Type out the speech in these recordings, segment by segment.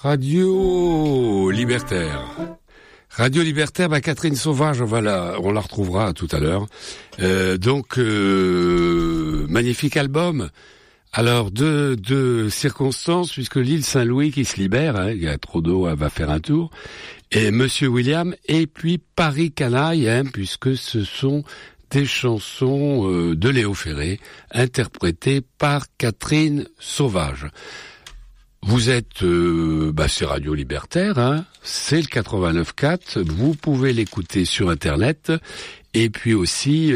Radio Libertaire. Radio Libertaire, Catherine Sauvage, on la retrouvera tout à l'heure. Magnifique album. Alors, deux circonstances, puisque l'île Saint-Louis qui se libère, il y a trop d'eau, elle va faire un tour, et Monsieur William, et puis Paris Canaille, puisque ce sont des chansons de Léo Ferré, interprétées par Catherine Sauvage. Vous êtes, c'est Radio Libertaire, c'est le 89.4, vous pouvez l'écouter sur Internet, et puis aussi,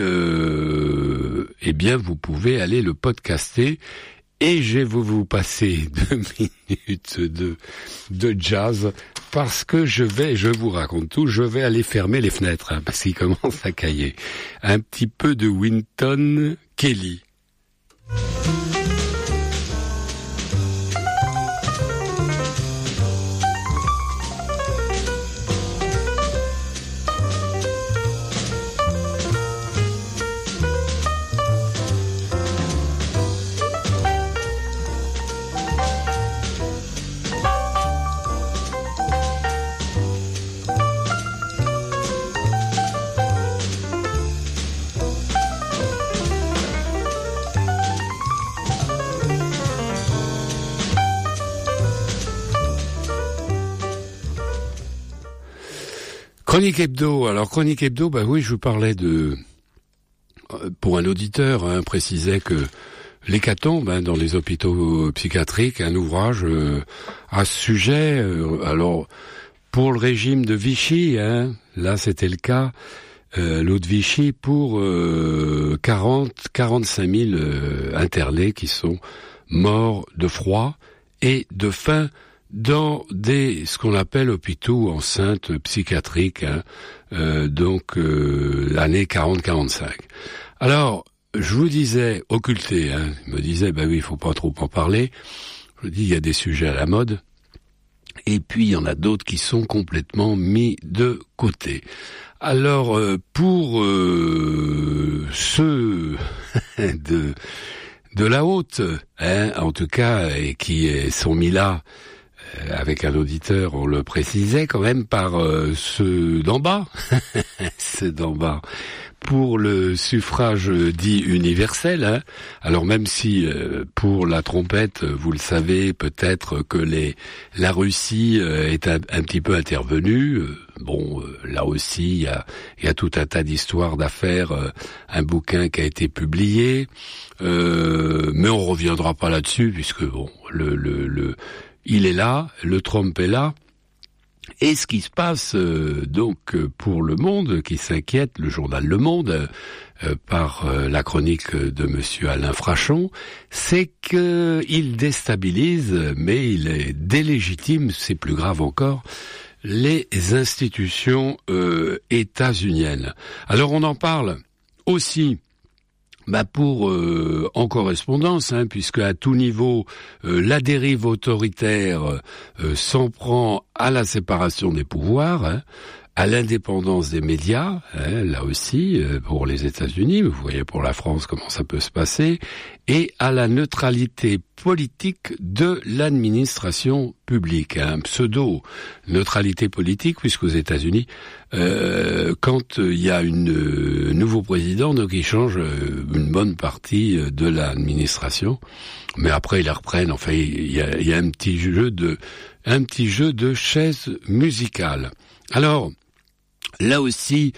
vous pouvez aller le podcaster, et je vais vous passer 2 minutes de jazz, parce que je vous raconte tout, je vais aller fermer les fenêtres, parce qu'il commence à cailler. Un petit peu de Wynton Kelly. Chronique Hebdo. Alors Chronique Hebdo, oui, je vous parlais pour un auditeur, précisait que l'hécatombe dans les hôpitaux psychiatriques, un ouvrage à ce sujet. Alors pour le régime de Vichy, là c'était le cas, l'eau de Vichy pour 45 000 internés qui sont morts de froid et de faim dans ce qu'on appelle hôpitaux enceintes psychiatriques, l'année 40-45. Alors, je vous disais, occulté, il me disait, oui, il faut pas trop en parler. Je dis, il y a des sujets à la mode. Et puis, il y en a d'autres qui sont complètement mis de côté. Alors, pour ceux de la haute, en tout cas, et qui sont mis là, avec un auditeur, on le précisait quand même par ceux d'en bas, ceux d'en bas, pour le suffrage dit universel. Alors même si pour la trompette, vous le savez peut-être que la Russie est un petit peu intervenue. Là aussi, il y a tout un tas d'histoires d'affaires, un bouquin qui a été publié, mais on reviendra pas là-dessus puisque il est là, le Trump est là, et ce qui se passe pour le Monde, qui s'inquiète, le journal Le Monde, par la chronique de Monsieur Alain Frachon, c'est qu'il déstabilise, mais il délégitime, c'est plus grave encore, les institutions états-uniennes. Alors on en parle aussi en correspondance, puisque à tout niveau, la dérive autoritaire s'en prend à la séparation des pouvoirs, à l'indépendance des médias, là aussi, pour les États-Unis, vous voyez pour la France comment ça peut se passer, et à la neutralité politique de l'administration publique, pseudo-neutralité politique, puisqu'aux États-Unis, quand il y a nouveau président, donc ils changent une bonne partie de l'administration, mais après ils la reprennent. Enfin, il y a un petit jeu de chaises musicales. Alors là aussi,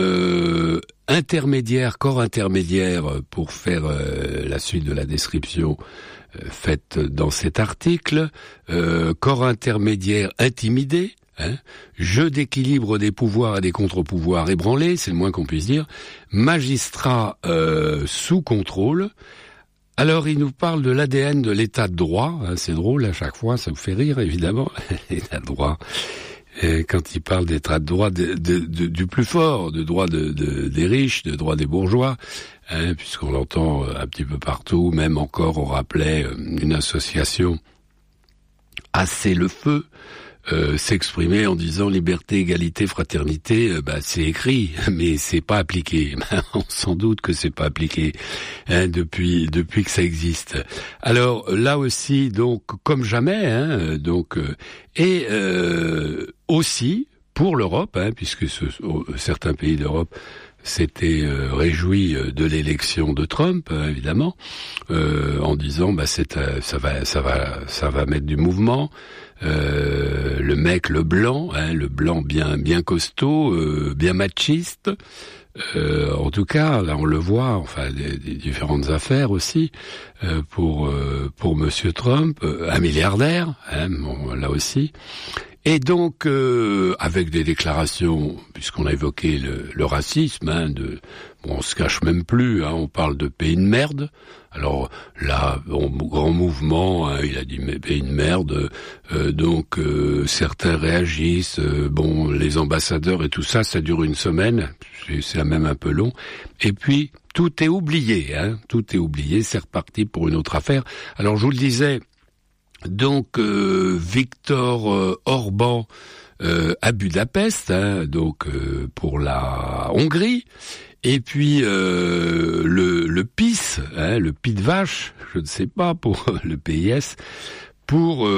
corps intermédiaire pour faire la suite de la description faite dans cet article, corps intermédiaire intimidé, jeu d'équilibre des pouvoirs et des contre-pouvoirs ébranlés, c'est le moins qu'on puisse dire, magistrat sous contrôle. Alors il nous parle de l'ADN de l'état de droit, c'est drôle à chaque fois, ça vous fait rire évidemment, l'état de droit. Quand il parle d'état de droit du plus fort, de droit des riches, de droit des bourgeois, puisqu'on l'entend un petit peu partout, même encore on rappelait une association assez le feu, s'exprimer en disant liberté, égalité, fraternité, c'est écrit, mais c'est pas appliqué. On s'en doute que c'est pas appliqué depuis que ça existe. Alors là aussi, donc comme jamais, et aussi pour l'Europe, puisque certains pays d'Europe s'étaient réjouis de l'élection de Trump, évidemment, en disant ça va mettre du mouvement. Le mec, le blanc bien costaud, bien machiste. En tout cas, là on le voit, enfin des différentes affaires aussi pour Monsieur Trump, un milliardaire, là aussi. Et donc, avec des déclarations, puisqu'on a évoqué le racisme, on se cache même plus, on parle de pays de merde. Alors là, grand mouvement, il a dit pays de merde, donc certains réagissent, les ambassadeurs et tout ça, ça dure une semaine, c'est même un peu long. Et puis, tout est oublié, c'est reparti pour une autre affaire. Alors je vous le disais, donc Viktor Orban à Budapest, pour la Hongrie, et puis le PiS, le Pis de vache, je ne sais pas, pour le PIS, pour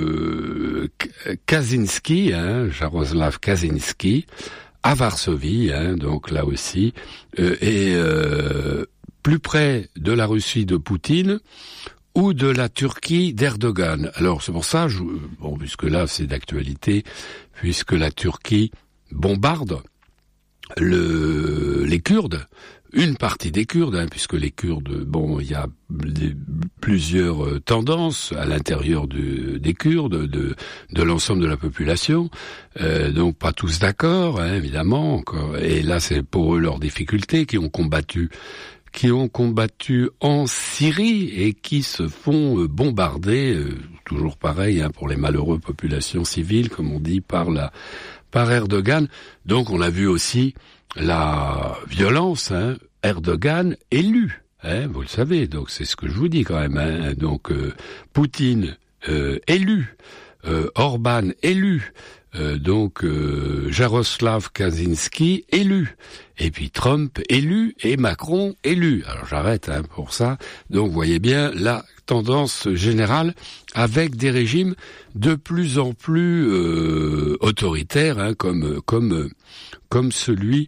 Kaczynski, Jaroslaw Kaczynski, à Varsovie, donc là aussi, et plus près de la Russie de Poutine, ou de la Turquie d'Erdogan. Alors c'est pour ça, puisque là c'est d'actualité, puisque la Turquie bombarde les Kurdes, une partie des Kurdes, puisque les Kurdes, il y a plusieurs tendances à l'intérieur des Kurdes, de l'ensemble de la population, donc pas tous d'accord, évidemment, encore. Et là c'est pour eux leurs difficultés qui ont combattu en Syrie et qui se font bombarder, toujours pareil, pour les malheureux populations civiles, comme on dit, par Erdogan. Donc on a vu aussi la violence, Erdogan élu, vous le savez, donc c'est ce que je vous dis quand même, donc Poutine élu, Orban élu, Jaroslav Kaczynski élu, et puis Trump élu et Macron élu. Alors j'arrête pour ça. Donc vous voyez bien la tendance générale avec des régimes de plus en plus autoritaires, comme celui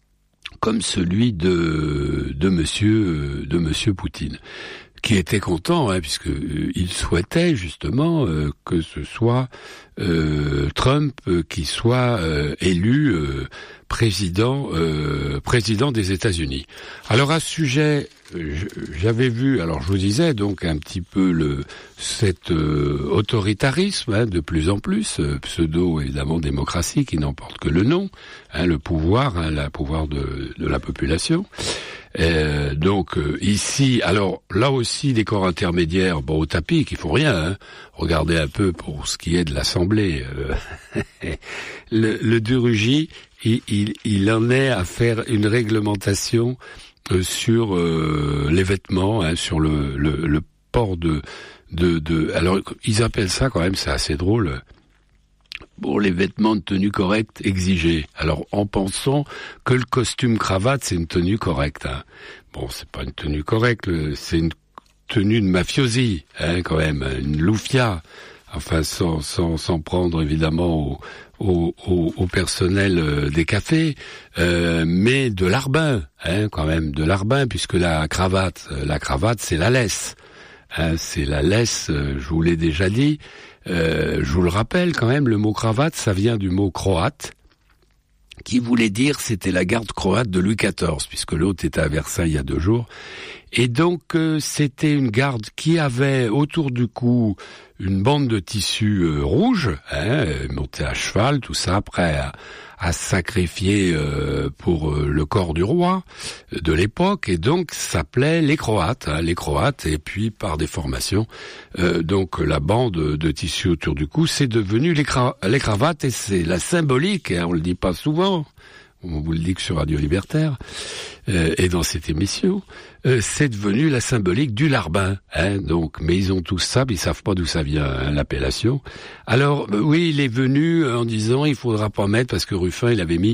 de monsieur Poutine, qui était content, puisque il souhaitait justement que ce soit Trump qui soit élu président des États-Unis. Alors à ce sujet, j'avais vu, alors je vous disais donc un petit peu cet autoritarisme de plus en plus, pseudo évidemment démocratie qui n'emporte que le nom, le pouvoir, le pouvoir de la population. Ici, alors là aussi des corps intermédiaires, au tapis, qui font rien. Regardez un peu pour ce qui est de l'Assemblée. Le Durugi, il en est à faire une réglementation sur les vêtements, sur le port de. Alors ils appellent ça quand même, c'est assez drôle. Pour les vêtements de tenue correcte exigés. Alors, en pensant que le costume cravate, c'est une tenue correcte. C'est pas une tenue correcte, c'est une tenue de mafiosi, quand même, une loufia. Enfin, sans prendre évidemment au personnel des cafés, mais de larbin, quand même, de larbin, puisque la cravate, c'est la laisse. C'est la laisse, je vous l'ai déjà dit. Je vous le rappelle quand même, le mot cravate, ça vient du mot croate, qui voulait dire c'était la garde croate de Louis XIV, puisque l'autre était à Versailles il y a 2 jours. Et donc c'était une garde qui avait autour du cou une bande de tissu rouge, montée à cheval, tout ça, prêt à sacrifier pour le corps du roi de l'époque, et donc s'appelait les Croates, et puis par déformation, donc la bande de tissu autour du cou, c'est devenu les cravates, et c'est la symbolique, on le dit pas souvent. on vous le dit que sur Radio Libertaire, et dans cette émission, c'est devenu la symbolique du larbin. Donc, mais ils ont tous ça, mais ils savent pas d'où ça vient, l'appellation. Alors, oui, il est venu en disant, il faudra pas mettre, parce que Ruffin, il avait mis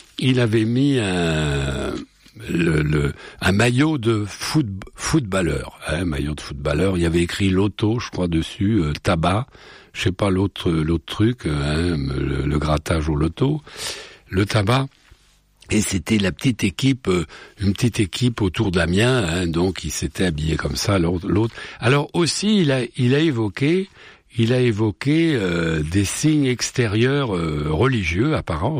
un maillot de footballeur, maillot de footballeur. Il y avait écrit loto, je crois, dessus, tabac, je sais pas l'autre truc, le grattage au loto, le tabac. Et c'était la petite équipe, une petite équipe autour d'Amiens, donc il s'était habillé comme ça, l'autre. Alors aussi, il a évoqué des signes extérieurs religieux apparents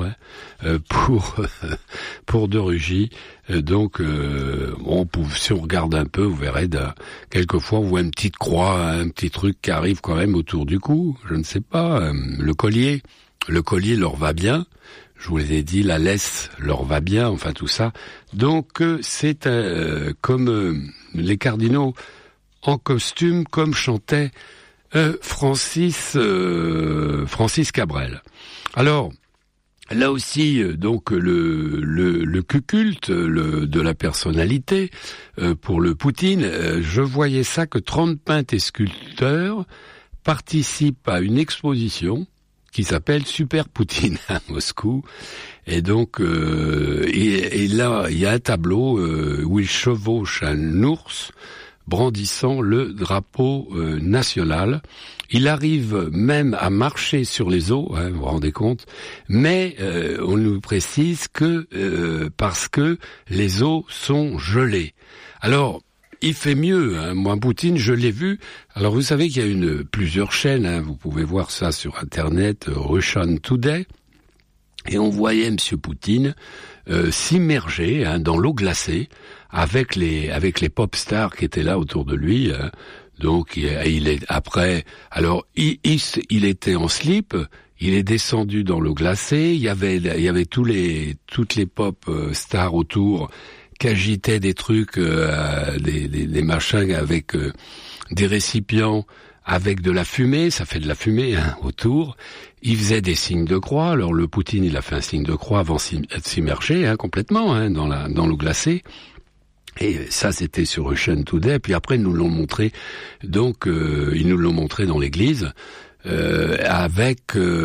pour De Rugy. Donc si on regarde un peu, vous verrez quelquefois on voit une petite croix, un petit truc qui arrive quand même autour du cou. Je ne sais pas. Le collier leur va bien. Je vous l'ai dit, la laisse leur va bien, enfin tout ça. Donc c'est comme les cardinaux en costume, comme chantait Francis Cabrel. Alors là aussi, donc le culte de la personnalité pour le Poutine, je voyais ça que 30 peintres et sculpteurs participent à une exposition qui s'appelle Super Poutine à Moscou. Et donc, et là, il y a un tableau où il chevauche un ours brandissant le drapeau national. Il arrive même à marcher sur les eaux, vous vous rendez compte, mais on nous précise que parce que les eaux sont gelées. Alors, il fait mieux, moi Poutine, je l'ai vu. Alors vous savez qu'il y a plusieurs chaînes, vous pouvez voir ça sur Internet, Russian Today, et on voyait Monsieur Poutine s'immerger dans l'eau glacée avec les pop stars qui étaient là autour de lui. Donc il est après. Alors il était en slip. Il est descendu dans l'eau glacée. Il y avait toutes les pop stars autour qui agitaient des trucs, des machins avec des récipients avec de la fumée, ça fait de la fumée autour. Il faisait des signes de croix. Alors le Poutine, il a fait un signe de croix avant de s'immerger complètement dans l'eau glacée. Et ça, c'était sur Russian Today. Puis après, ils nous l'ont montré. Donc, ils nous l'ont montré dans l'église. Avec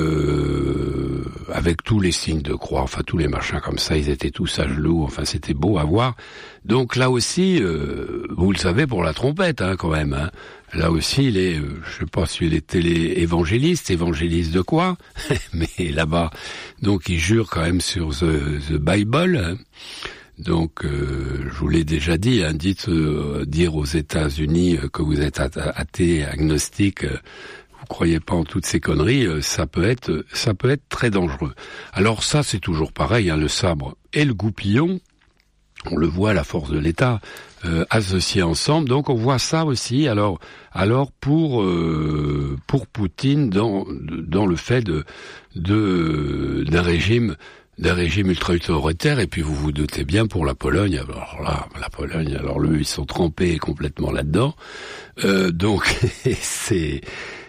tous les signes de croix, enfin tous les machins comme ça, ils étaient tous à genoux, enfin c'était beau à voir. Donc là aussi, vous le savez pour la trompette quand même. Là aussi, il est, je sais pas s'il était évangéliste de quoi, mais là-bas, donc il jure quand même sur the Bible. Donc, je vous l'ai déjà dit, dire aux États-Unis que vous êtes athée, agnostique. Vous croyez pas en toutes ces conneries, ça peut être très dangereux. Alors ça, c'est toujours pareil, le sabre et le goupillon, on le voit à la force de l'État, associés ensemble. Donc on voit ça aussi. Alors pour Poutine dans le fait d'un régime ultra-autoritaire, et puis vous vous doutez bien pour la Pologne. Alors là, la Pologne, ils sont trempés complètement là-dedans. Donc c'est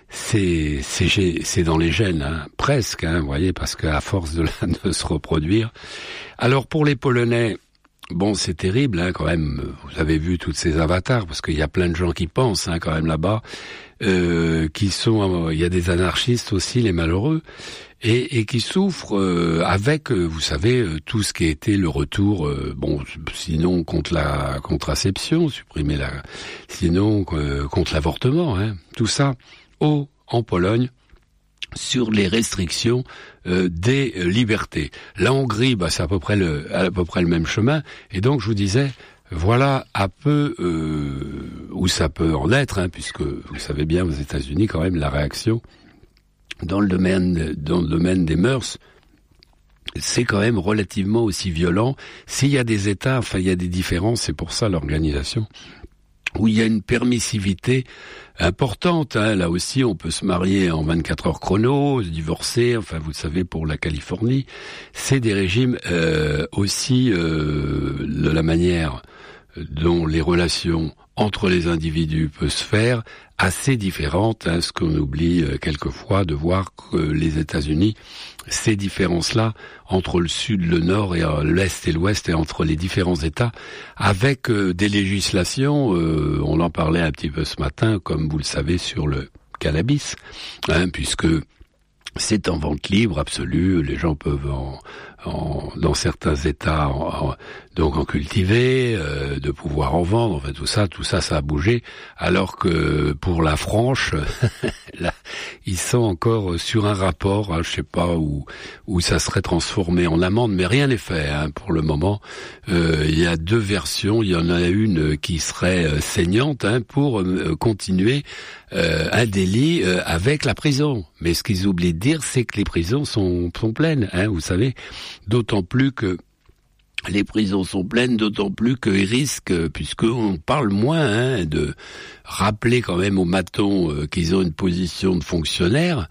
dans les gènes, presque, vous voyez, parce qu'à force de se reproduire. Alors pour les Polonais, bon, c'est terrible, quand même. Vous avez vu tous ces avatars, parce qu'il y a plein de gens qui pensent, quand même là-bas, il y a des anarchistes aussi, les malheureux, et qui souffrent avec, vous savez, tout ce qui a été le retour, sinon contre la contraception, sinon contre l'avortement, tout ça. En Pologne, sur les restrictions des libertés. La Hongrie, c'est à peu près le même chemin. Et donc, je vous disais, voilà un peu où ça peut en être, puisque vous savez bien, aux États-Unis, quand même, la réaction dans le domaine des mœurs, c'est quand même relativement aussi violent. S'il y a des États, il y a des différences, c'est pour ça l'organisation, où il y a une permissivité importante. Là aussi, on peut se marier en 24 heures chrono, se divorcer, vous le savez, pour la Californie. C'est des régimes aussi de la manière dont les relations entre les individus peuvent se faire assez différentes, hein, ce qu'on oublie quelquefois de voir que les États-Unis, ces différences-là entre le sud, le nord et l'est et l'ouest et entre les différents États, avec des législations, on en parlait un petit peu ce matin, comme vous le savez, sur le cannabis, hein, puisque c'est en vente libre absolue, les gens peuvent dans certains États donc en cultiver, de pouvoir en vendre, enfin tout ça ça a bougé, alors que pour la franche, là, ils sont encore sur un rapport, hein, je sais pas où ça serait transformé en amende, mais rien n'est fait hein, pour le moment. Il y a 2 versions, il y en a une qui serait saignante hein, pour continuer un délit avec la prison. Mais ce qu'ils oublient de dire, c'est que les prisons sont pleines, hein, vous savez. D'autant plus que les prisons sont pleines, d'autant plus qu'ils risquent, puisqu'on parle moins hein, de rappeler quand même aux matons qu'ils ont une position de fonctionnaire.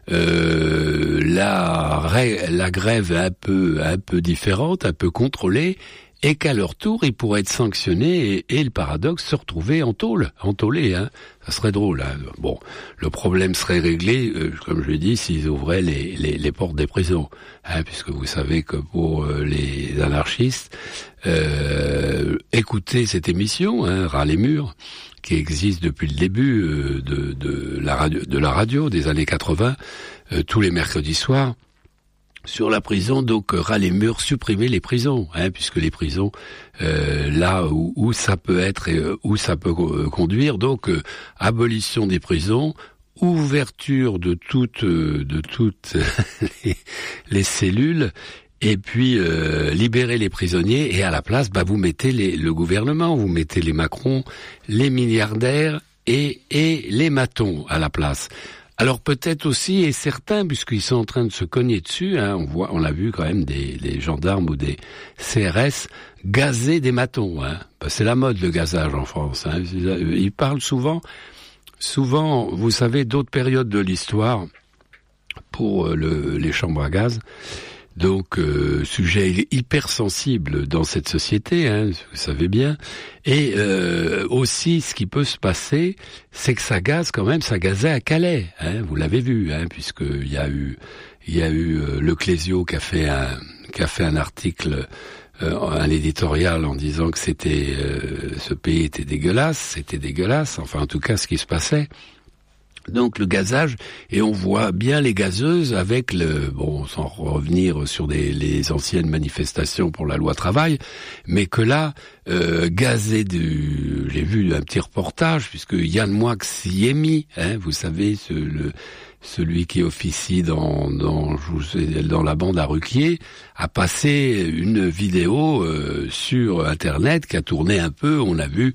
La grève est un peu différente, un peu contrôlée, et qu'à leur tour, ils pourraient être sanctionnés et le paradoxe, se retrouver entôlés, hein. Ça serait drôle, hein. Bon, le problème serait réglé, comme je l'ai dit, s'ils ouvraient les portes des prisons, hein, puisque vous savez que pour les anarchistes, écoutez cette émission, hein, Ras les murs, qui existe depuis le début de la radio des années 80, tous les mercredis soirs, sur la prison, donc ras les murs, supprimer les prisons, hein, puisque les prisons, là où ça peut être et où ça peut conduire, donc abolition des prisons, ouverture de toutes les cellules, et puis libérer les prisonniers, et à la place, vous mettez le gouvernement, vous mettez les Macron, les milliardaires et les matons à la place. Alors peut-être aussi, et certains, puisqu'ils sont en train de se cogner dessus, hein, on l'a vu quand même des gendarmes ou des CRS gazer des matons. Hein. C'est la mode le gazage en France. Hein. Ils parlent souvent, vous savez, d'autres périodes de l'histoire pour les chambres à gaz. Donc, sujet hypersensible dans cette société, hein, vous savez bien. Et aussi, ce qui peut se passer, c'est que ça gazait à Calais. Hein, vous l'avez vu, hein, puisque il y a eu le Clésio qui a fait un article, un éditorial en disant que ce pays était dégueulasse. Enfin, en tout cas, ce qui se passait. Donc le gazage, et on voit bien les gazeuses avec sans revenir sur les anciennes manifestations pour la loi travail, mais que là, gazer j'ai vu un petit reportage, puisque Yann Moix s'y est mis, hein, vous savez, celui qui officie dans la bande à Ruquier, a passé une vidéo sur Internet qui a tourné un peu. On a vu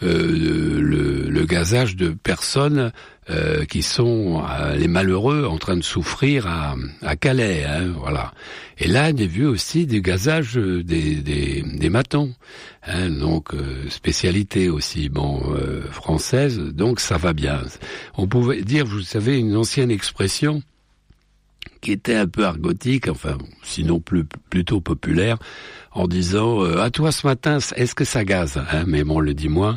le gazage de personnes qui sont les malheureux en train de souffrir à Calais, hein, voilà. Et là, j'ai vu aussi du gazage des matons, hein, donc spécialité aussi, française. Donc ça va bien. On pouvait dire, vous savez, une ancienne expression qui était un peu argotique, enfin, sinon plutôt populaire, en disant à toi ce matin, est-ce que ça gaze, hein, mais on le dit moins.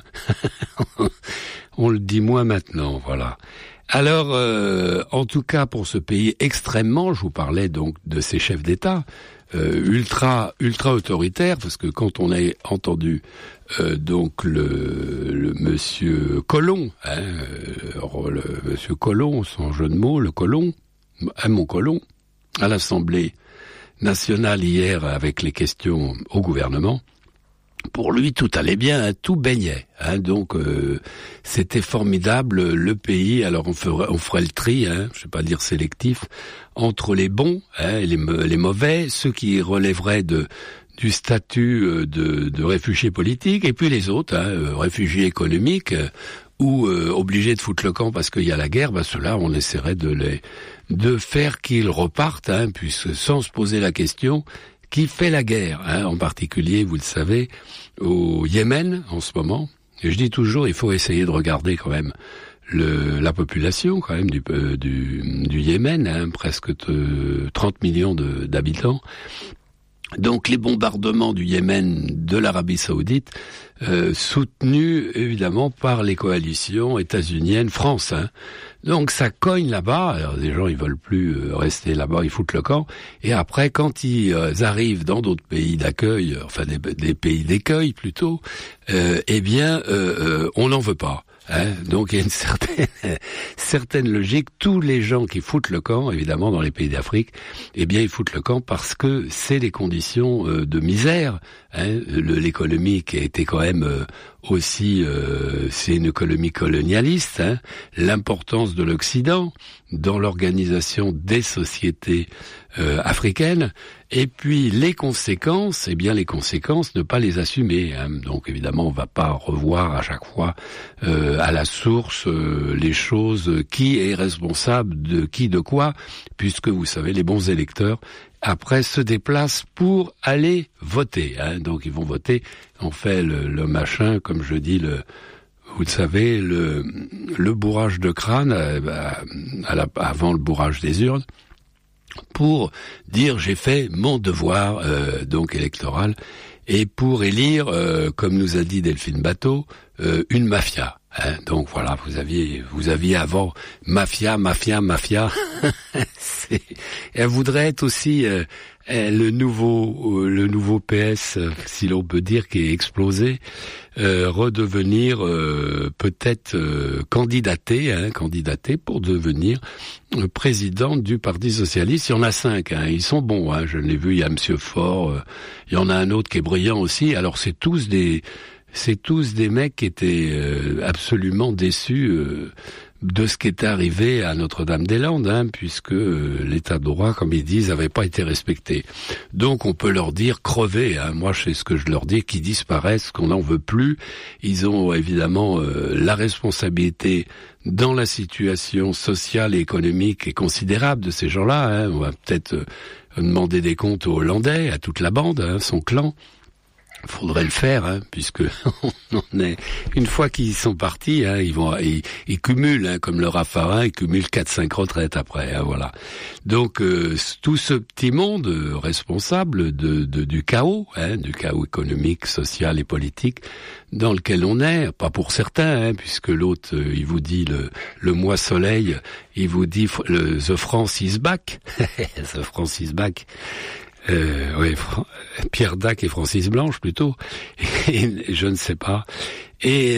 On le dit moins maintenant, voilà. Alors, en tout cas, pour ce pays extrêmement, je vous parlais donc de ces chefs d'État, ultra autoritaires, parce que quand on a entendu donc le monsieur Collomb, hein, le monsieur Collomb, sans jeu de mots, le Collomb, mon Collomb, à l'Assemblée nationale hier avec les questions au gouvernement. Pour lui, tout allait bien, hein, tout baignait. Hein, donc, c'était formidable, le pays. Alors, on ferait le tri, hein, je ne vais pas dire sélectif, entre les bons hein, et les mauvais, ceux qui relèveraient du statut de réfugiés politiques, et puis les autres, hein, réfugiés économiques, ou obligés de foutre le camp parce qu'il y a la guerre, ceux-là, on essaierait de faire qu'ils repartent, hein, puisque sans se poser la question, qui fait la guerre, hein, en particulier, vous le savez, au Yémen en ce moment. Et je dis toujours, il faut essayer de regarder quand même la population quand même du Yémen, hein, presque 30 millions d'habitants. Donc les bombardements du Yémen, de l'Arabie Saoudite, soutenus évidemment par les coalitions états-uniennes, France. Hein. Donc ça cogne là-bas. Alors les gens ils veulent plus rester là-bas, ils foutent le camp. Et après, quand ils arrivent dans d'autres pays d'accueil, enfin des pays d'écueil plutôt, on n'en veut pas. Hein, donc il y a une certaine logique. Tous les gens qui foutent le camp, évidemment dans les pays d'Afrique, ils foutent le camp parce que c'est les conditions de misère. Hein, l'économie qui a été quand même aussi, c'est une économie colonialiste. Hein, l'importance de l'Occident dans l'organisation des sociétés africaines. Et puis les conséquences, ne pas les assumer. Hein. Donc évidemment, on va pas revoir à chaque fois à la source les choses, qui est responsable de qui, de quoi, puisque vous savez, les bons électeurs après se déplacent pour aller voter. Hein. Donc ils vont voter. On fait le machin, comme je dis, vous le savez, le bourrage de crâne avant le bourrage des urnes, pour dire j'ai fait mon devoir donc électoral, et pour élire, comme nous a dit Delphine Batho, une mafia. Hein, donc voilà, vous aviez avant mafia. Elle voudrait être aussi le nouveau PS, si l'on peut dire, qui est explosé, redevenir peut-être candidaté pour devenir président du Parti socialiste. Il y en a 5, hein, ils sont bons. Hein, je l'ai vu, il y a Monsieur Faure, il y en a un autre qui est brillant aussi. Alors c'est tous des mecs qui étaient absolument déçus de ce qui est arrivé à Notre-Dame-des-Landes, hein, puisque l'état de droit, comme ils disent, n'avait pas été respecté. Donc on peut leur dire crevez. Hein. Moi, c'est ce que je leur dis, qu'ils disparaissent, qu'on n'en veut plus. Ils ont évidemment la responsabilité dans la situation sociale et économique et considérable de ces gens-là. Hein. On va peut-être demander des comptes aux Hollandais, à toute la bande, hein, son clan. Faudrait le faire, hein, puisque on en est. Une fois qu'ils sont partis, hein, ils cumulent, hein, comme le Raffarin, ils cumulent 4-5 retraites après, hein, voilà. Donc tout ce petit monde responsable du chaos, hein, du chaos économique, social et politique dans lequel on est, pas pour certains, hein, puisque l'autre il vous dit le mois soleil, il vous dit the France is back, the France is back. Oui, Pierre Dac et Francis Blanche plutôt, et je ne sais pas. Et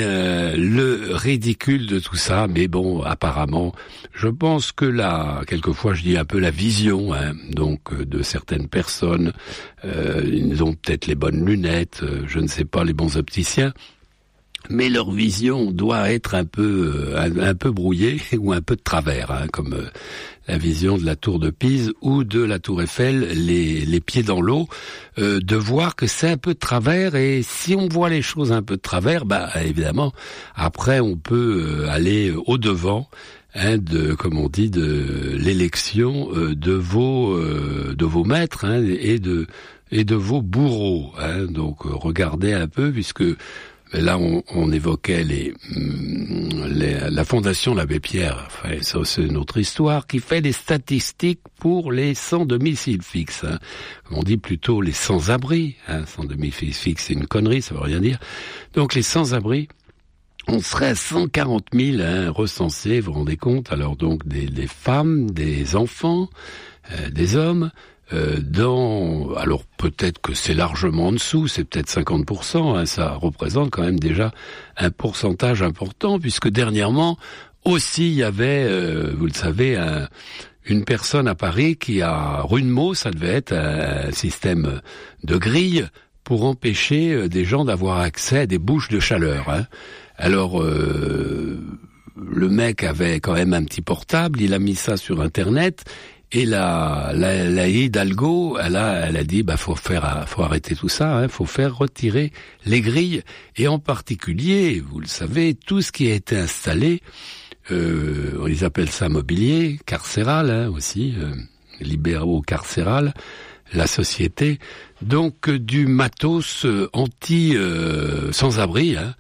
le ridicule de tout ça, mais bon, apparemment, je pense que là, quelquefois, je dis un peu la vision, hein, donc de certaines personnes. Ils ont peut-être les bonnes lunettes, je ne sais pas, les bons opticiens. Mais leur vision doit être un peu brouillée ou un peu de travers, hein, comme la vision de la tour de Pise ou de la tour Eiffel, les pieds dans l'eau, de voir que c'est un peu de travers. Et si on voit les choses un peu de travers, évidemment, après on peut aller au devant, hein, comme on dit, de l'élection de vos maîtres, hein, et de vos bourreaux. Hein. Donc regardez un peu, puisque là, on évoquait la Fondation l'Abbé Pierre, enfin, ça c'est une autre histoire, qui fait les statistiques pour les sans domicile fixe. Hein. On dit plutôt les sans-abri. Hein. Sans domicile fixe, c'est une connerie, ça veut rien dire. Donc les sans-abri, on serait à 140 000 hein, recensés, vous vous rendez compte? Alors donc des femmes, des enfants, des hommes. Alors peut-être que c'est largement en dessous, c'est peut-être 50%, hein, ça représente quand même déjà un pourcentage important, puisque dernièrement aussi il y avait, vous le savez, une personne à Paris qui a rue de Meaux, ça devait être un système de grille pour empêcher des gens d'avoir accès à des bouches de chaleur. Hein. Alors le mec avait quand même un petit portable, il a mis ça sur Internet. Et la Hidalgo, elle a dit, faut arrêter tout ça, hein, faut faire retirer les grilles, et en particulier, vous le savez, tout ce qui a été installé, ils appellent ça mobilier, carcéral, hein, aussi, libéraux carcéral, la société, donc du matos sans-abri, hein.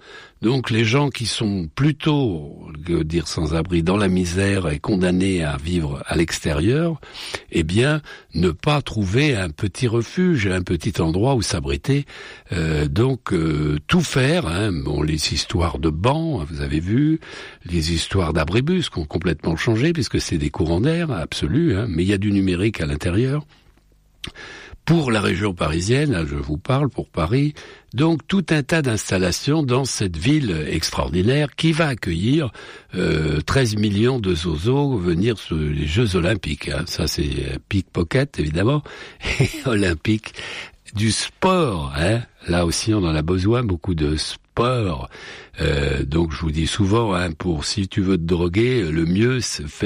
Donc les gens qui sont plutôt, dire sans-abri, dans la misère et condamnés à vivre à l'extérieur, eh bien, ne pas trouver un petit refuge, un petit endroit où s'abriter. Donc tout faire, hein. Bon, les histoires de bancs, vous avez vu, les histoires d'abribus qui ont complètement changé puisque c'est des courants d'air absolus, hein, mais il y a du numérique à l'intérieur. Pour la région parisienne, là je vous parle, pour Paris, donc tout un tas d'installations dans cette ville extraordinaire qui va accueillir 13 millions de zozos venir sur les Jeux Olympiques. Hein. Ça c'est pickpocket évidemment, et olympique, du sport. Hein. Là aussi on en a besoin, beaucoup de sport. Donc je vous dis souvent, hein, pour si tu veux te droguer, le mieux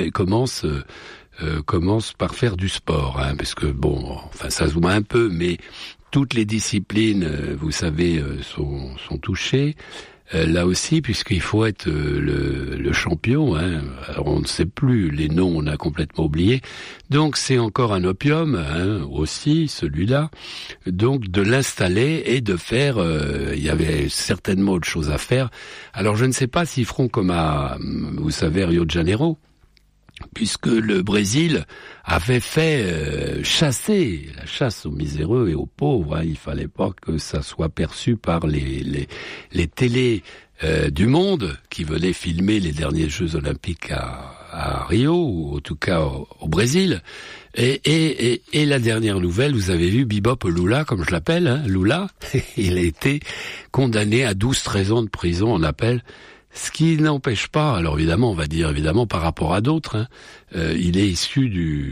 commence par faire du sport, hein, parce que bon, enfin ça zoome un peu, mais toutes les disciplines, vous savez, sont touchées. Là aussi, puisqu'il faut être le champion, hein. Alors on ne sait plus, les noms on a complètement oublié. Donc c'est encore un opium, hein, aussi celui-là. Donc de l'installer et de faire, il y avait certainement autre chose à faire. Alors je ne sais pas s'ils feront comme à, vous savez, Rio de Janeiro, puisque le Brésil avait fait chasser, la chasse aux miséreux et aux pauvres. Hein. Il fallait pas que ça soit perçu par les télés du monde qui venaient filmer les derniers Jeux Olympiques à Rio, ou en tout cas au Brésil. Et la dernière nouvelle, vous avez vu Bebop Lula, comme je l'appelle, hein, Lula, il a été condamné à 12-13 ans de prison en appel. Ce qui n'empêche pas, alors évidemment, on va dire évidemment par rapport à d'autres, hein, il est issu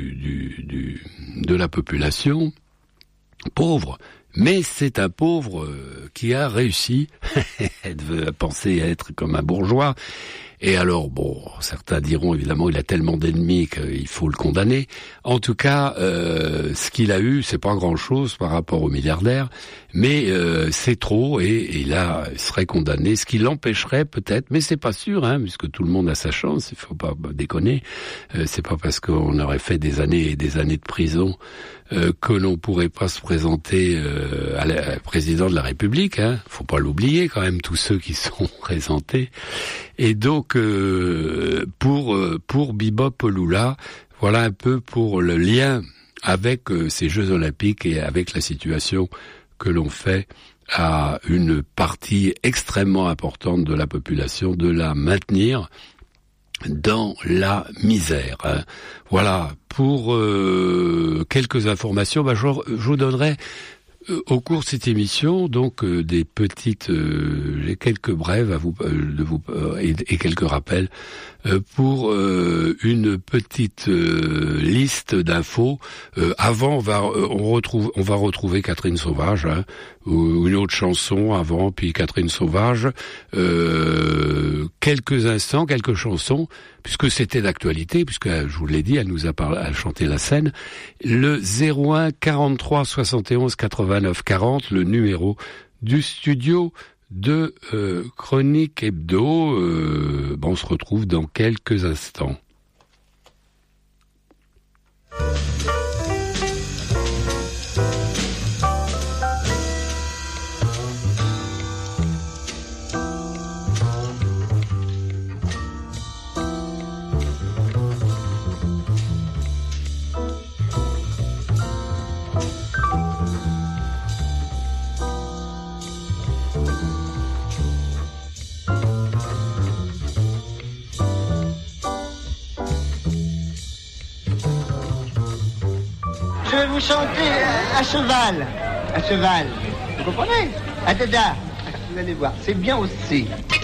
de la population pauvre, mais c'est un pauvre qui a réussi à penser à être comme un bourgeois. Et alors, bon, certains diront évidemment il a tellement d'ennemis qu'il faut le condamner. En tout cas, ce qu'il a eu, c'est pas grand-chose par rapport aux milliardaires, mais c'est trop, et là, il serait condamné, ce qui l'empêcherait peut-être, mais c'est pas sûr, hein, puisque tout le monde a sa chance, il faut pas déconner. C'est pas parce qu'on aurait fait des années et des années de prison que l'on pourrait pas se présenter à la président de la République, hein. Faut pas l'oublier quand même, tous ceux qui sont présentés. Et donc pour Bebop Lula, voilà un peu pour le lien avec ces Jeux Olympiques et avec la situation que l'on fait à une partie extrêmement importante de la population, de la maintenir dans la misère. Hein. Voilà, pour quelques informations, je vous donnerai au cours de cette émission, donc des petites, j'ai quelques brèves à vous et quelques rappels pour une petite liste d'infos. Avant, on va retrouver Catherine Sauvage, hein, ou une autre chanson avant, puis Catherine Sauvage. Quelques instants, quelques chansons, puisque c'était d'actualité, puisque je vous l'ai dit, elle nous a chanté la scène. Le 01 43 71 89 40, le numéro du studio de Chronique Hebdo. On se retrouve dans quelques instants. Je vais vous chanter à cheval. À cheval. Vous comprenez? À dada. Vous allez voir, c'est bien aussi.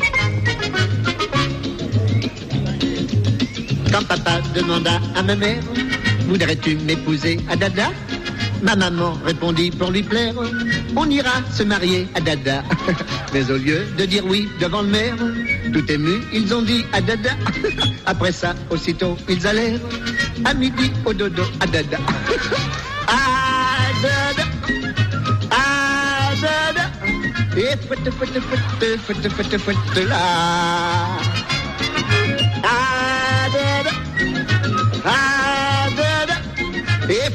Quand papa demanda à ma mère, voudrais-tu m'épouser à dada? Ma maman répondit pour lui plaire, on ira se marier à dada. Mais au lieu de dire oui devant le maire, tout émus, ils ont dit à dada. Après ça, aussitôt, ils allèrent à midi au dodo à dada. À dada, à dada, et fouette là. À dada, à dada, et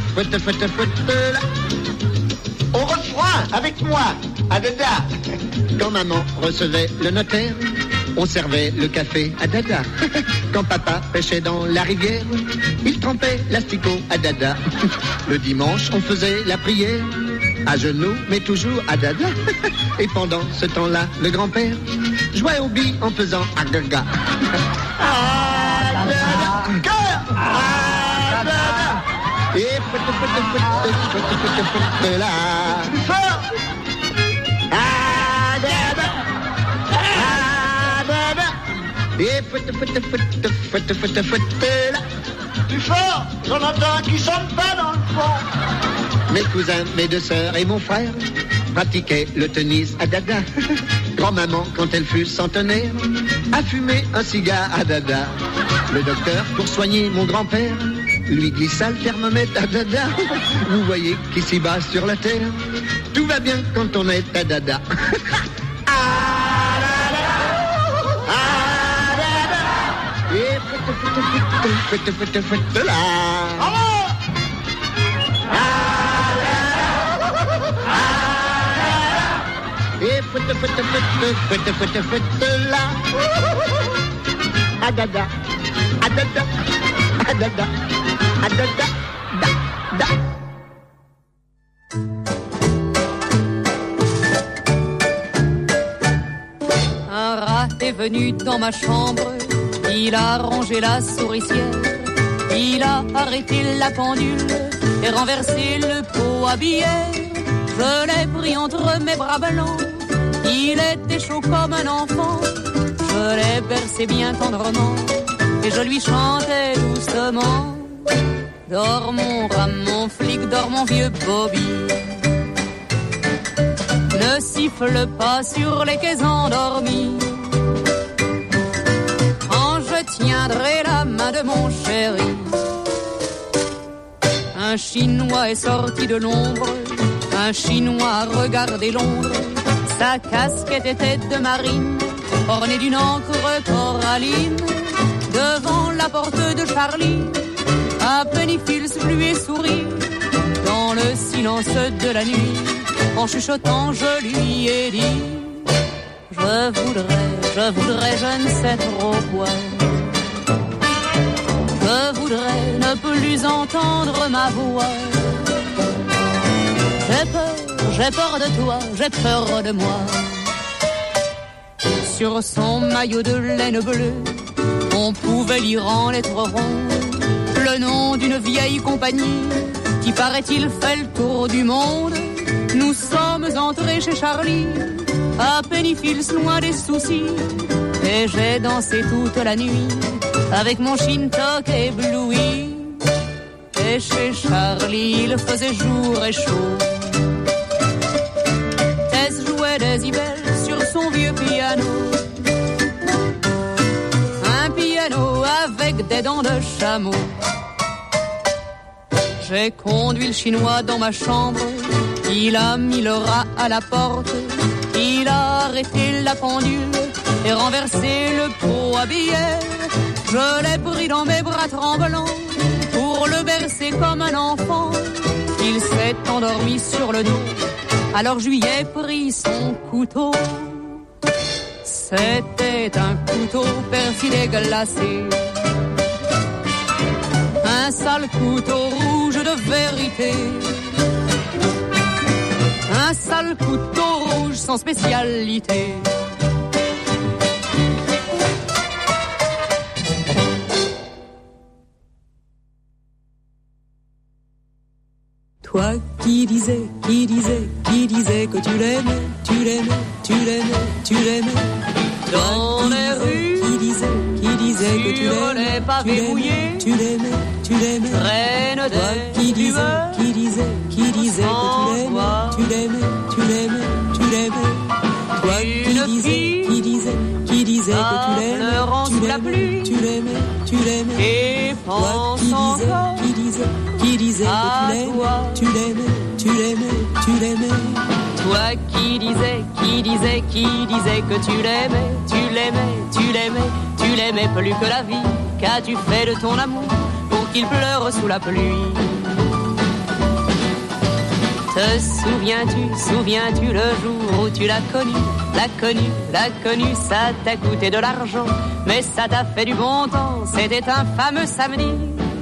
fouette là. Au refrain, avec moi, à dada. Quand maman recevait le notaire, on servait le café à dada. Quand papa pêchait dans la rivière, il trempait l'asticot à dada. Le dimanche, on faisait la prière, à genoux, mais toujours à dada. Et pendant ce temps-là, le grand-père jouait au billes en faisant agaga. Et là. Et là. Plus fort, j'en entends un qui chante pas dans le fond. Mes cousins, mes deux sœurs et mon frère pratiquaient le tennis à dada. Grand-maman, quand elle fut centenaire, a fumé un cigare à dada. Le docteur, pour soigner mon grand-père, lui glissa le thermomètre à dada. Vous voyez qu'ici-bas sur la terre, tout va bien quand on est à dada. Et fouette là. Et fouette là. Adada, adada, adada, adada, da, da. Un rat est venu dans ma chambre, il a rangé la souricière, il a arrêté la pendule et renversé le pot à billets. Je l'ai pris entre mes bras blancs, il était chaud comme un enfant. Je l'ai bercé bien tendrement et je lui chantais doucement. Dors mon rat, mon flic, dors mon vieux Bobby. Ne siffle pas sur les quais endormis. Quand je tiendrai la main de mon chéri, un Chinois est sorti de l'ombre, un Chinois a regardé Londres. Sa casquette était de marine, ornée d'une encre coralline. Devant la porte de Charlie, à Pennyfields lui sourit. Dans le silence de la nuit, en chuchotant je lui ai dit: je voudrais, je ne sais trop quoi. Je voudrais ne plus entendre ma voix. J'ai peur de toi, j'ai peur de moi. Sur son maillot de laine bleue, on pouvait lire en lettres rondes le nom d'une vieille compagnie qui, paraît-il, fait le tour du monde. Nous sommes entrés chez Charlie, à Pennyfields, loin des soucis, et j'ai dansé toute la nuit avec mon shintok ébloui. Et chez Charlie, il faisait jour et chaud. Tess jouait des ibelles sur son vieux piano. Un piano avec des dents de chameau. J'ai conduit le Chinois dans ma chambre, il a mis le rat à la porte, il a arrêté la pendule et renversé le pot à billets. Je l'ai pris dans mes bras tremblants pour le bercer comme un enfant. Il s'est endormi sur le dos, alors je lui ai pris son couteau. C'était un couteau perfide et glacé, un sale couteau rouge de vérité, un sale couteau rouge sans spécialité. Toi qui disais que tu l'aimais, dans les rues, qui disait que tu l'aimais, les pavés mouillés, tu l'aimais, reine des fumeurs, qui disait que tu l'aimais, toi qui disais que tu l'aimais, sous la pluie, tu l'aimais, et pense encore, qui disait que tu l'aimais, toi qui disais que tu l'aimais plus que la vie. Qu'as-tu fait de ton amour pour qu'il pleure sous la pluie? Te souviens-tu le jour où tu l'as connu, la connue, ça t'a coûté de l'argent, mais ça t'a fait du bon temps, c'était un fameux samedi.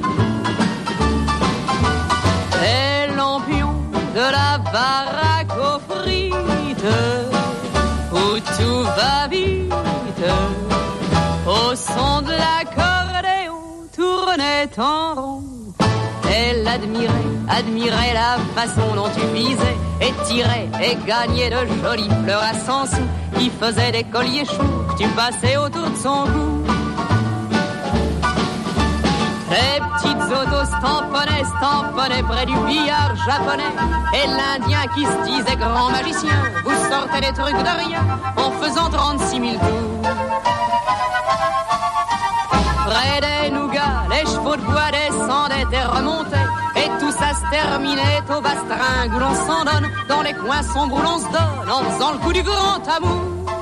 Et lampion de la baraque aux frites, où tout va vite, au son de l'accordéon tournait en rond. Elle admirait la façon dont tu visais et tirais et gagnais de jolies fleurs à 100 sous qui faisaient des colliers choux que tu passais autour de son cou. Les petites autos stamponnaient près du billard japonais et l'Indien qui se disait grand magicien vous sortait des trucs de rien en faisant 36 000 tours. Près des nougats, les chevaux de bois descendaient et remontaient et tout ça se terminait au bastringue où l'on s'en donne dans les coins sombres où l'on se donne en faisant le coup du grand amour.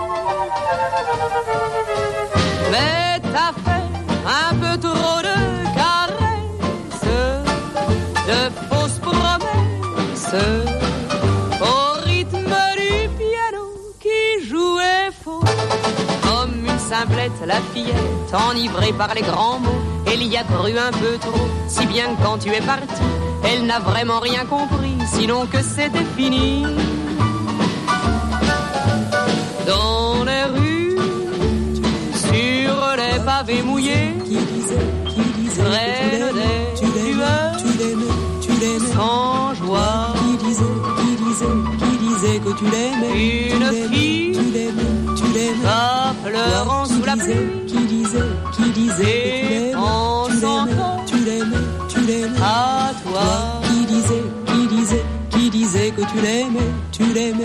Mais t'as fait un peu trop de caresses, de fausses promesses au rythme du piano qui jouait faux. Comme une simplette, la fillette, enivrée par les grands mots, elle y a cru un peu trop, si bien que quand tu es parti, elle n'a vraiment rien compris, sinon que c'était fini. Dans les rues, sur les pavés mouillés, traînent des tueurs, sans joie. Qui disait que tu l'aimais, une fille, va pleurant sous la pluie, qui disait en s'entend, tu l'aimais, à toi, qui disait que tu l'aimais.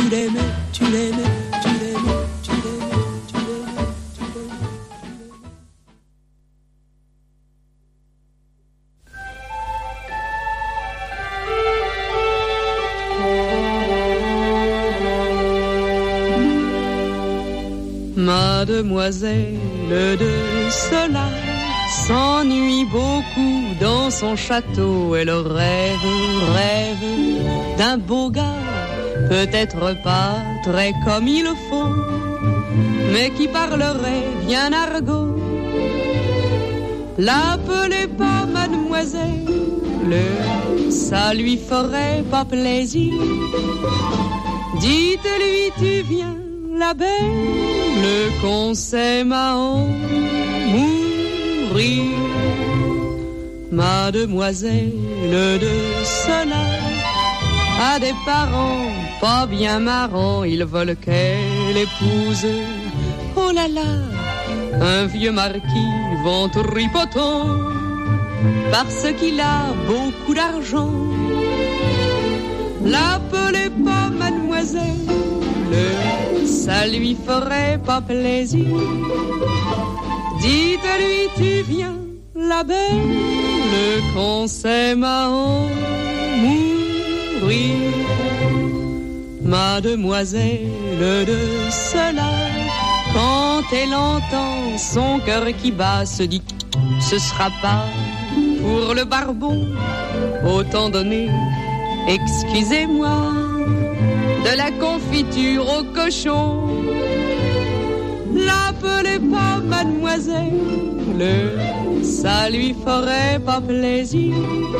Mademoiselle de cela s'ennuie beaucoup dans son château. Elle rêve d'un beau gars, peut-être pas très comme il faut, mais qui parlerait bien argot. L'appelez pas mademoiselle, ça lui ferait pas plaisir. Dites-lui tu viens la belle qu'on s'aime à en mourir. Mademoiselle de cela a des parents pas bien marrants, ils veulent qu'elle épouse, oh là là, un vieux marquis ventripotent, parce qu'il a beaucoup d'argent. L'appelez pas mademoiselle, ça lui ferait pas plaisir. Dites-lui tu viens la belle qu'on s'aime à en mourir. Mademoiselle de cela, quand elle entend son cœur qui bat, se dit ce sera pas pour le barbon, autant donner, excusez-moi, de la confiture au cochon. L'appelez pas mademoiselle, ça lui ferait pas plaisir.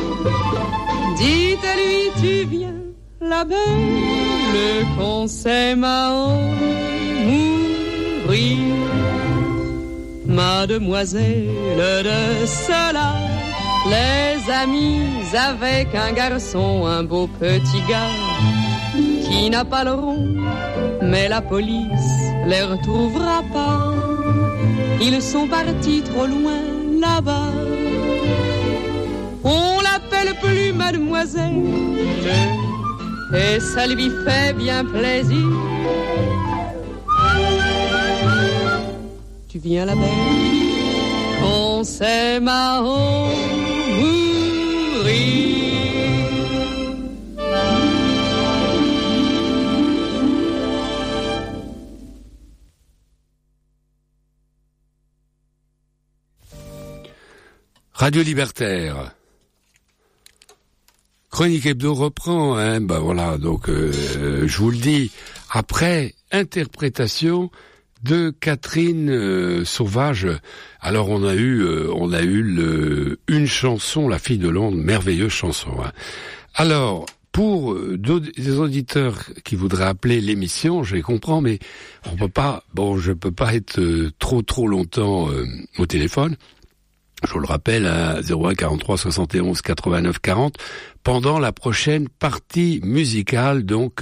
Dites-lui tu viens la belle qu'on s'aime à en mourir. Mademoiselle de cela, les amis avec un garçon, un beau petit gars qui n'a pas le rond, mais la police les retrouvera pas. Ils sont partis trop loin là-bas. On l'appelle plus mademoiselle, et ça lui fait bien plaisir. Tu viens la belle, on s'aime à en mourir. Radio Libertaire. Chronique Hebdo reprend, voilà, donc je vous le dis, Après, interprétation de Catherine Sauvage. Alors on a eu une chanson, La fille de Londres, merveilleuse chanson. Hein. Alors pour des auditeurs qui voudraient appeler l'émission, je les comprends, mais je peux pas être trop longtemps au téléphone. Je vous le rappelle, à 01 43 71 89 40, pendant la prochaine partie musicale. Donc,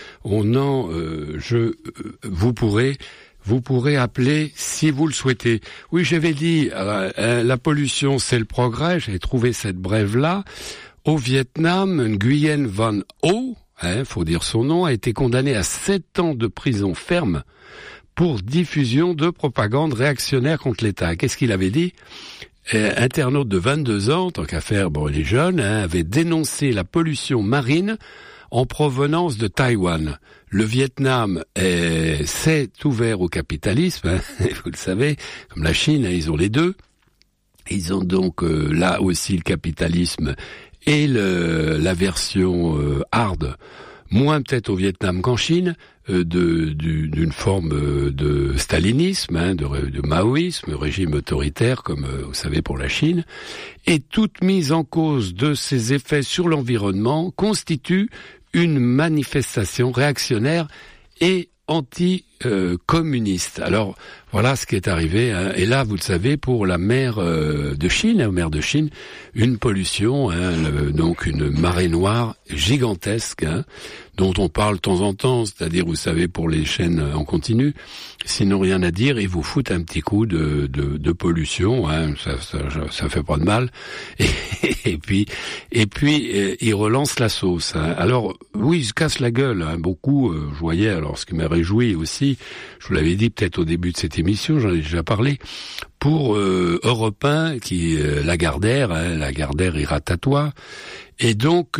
vous pourrez appeler si vous le souhaitez. Oui, j'avais dit, la pollution, c'est le progrès. J'ai trouvé cette brève-là. Au Vietnam, Nguyen Van Ho, faut dire son nom, a été condamné à 7 ans de prison ferme pour diffusion de propagande réactionnaire contre l'État. Qu'est-ce qu'il avait dit ? Internaute de 22 ans, tant qu'à faire, les jeunes, avait dénoncé la pollution marine en provenance de Taïwan. Le Vietnam s'est ouvert au capitalisme, vous le savez, comme la Chine, ils ont les deux. Ils ont donc là aussi le capitalisme et la version hard, moins peut-être au Vietnam qu'en Chine, d'une forme de stalinisme, de maoïsme, régime autoritaire, comme vous savez pour la Chine, et toute mise en cause de ces effets sur l'environnement constitue une manifestation réactionnaire et anti-communiste. Alors voilà ce qui est arrivé. Et là, vous le savez, pour la mer de Chine, une pollution, donc une marée noire gigantesque, dont on parle de temps en temps, c'est-à-dire, vous savez, pour les chaînes en continu, sinon rien à dire, ils vous foutent un petit coup de pollution, ça fait pas de mal. Et puis, ils relancent la sauce. Alors, oui, ils se cassent la gueule, beaucoup. Je voyais, alors, ce qui m'a réjoui aussi, je vous l'avais dit peut-être au début de cette émission, j'en ai déjà parlé, pour Europe 1, qui Lagardère, Iratatois, et donc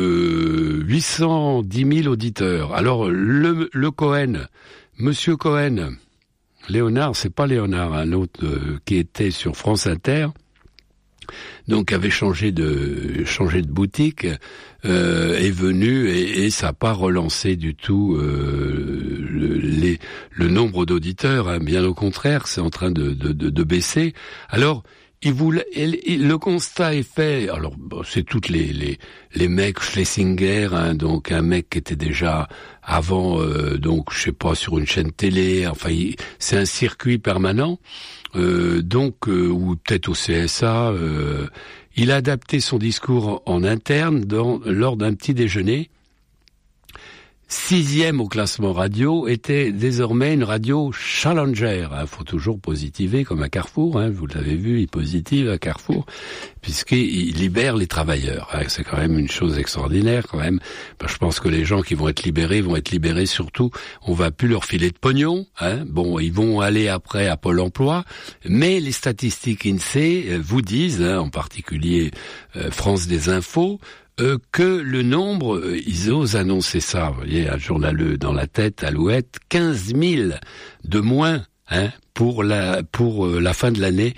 810 000 auditeurs. Alors le Cohen, Monsieur Cohen, Léonard, c'est pas Léonard, un autre qui était sur France Inter, donc avait changé de boutique, est venu et ça n'a pas relancé du tout le nombre d'auditeurs, bien au contraire, c'est en train de baisser. Alors le constat est fait. Alors c'est toutes les mecs Schlesinger, donc un mec qui était déjà avant, donc je sais pas, sur une chaîne télé. Enfin, c'est un circuit permanent. Ou peut-être au CSA. Il a adapté son discours en interne lors d'un petit déjeuner. 6e au classement radio, était désormais une radio challenger. Faut toujours positiver comme à Carrefour, vous l'avez vu, il positive à Carrefour, puisqu'il libère les travailleurs. C'est quand même une chose extraordinaire quand même. Je pense que les gens qui vont être libérés surtout, on va plus leur filer de pognon. Ils vont aller après à Pôle emploi, mais les statistiques INSEE vous disent, en particulier France des Infos, que le nombre, ils osent annoncer ça, vous voyez, un journaleux dans la tête, Alouette, 15 000 de moins pour la fin de l'année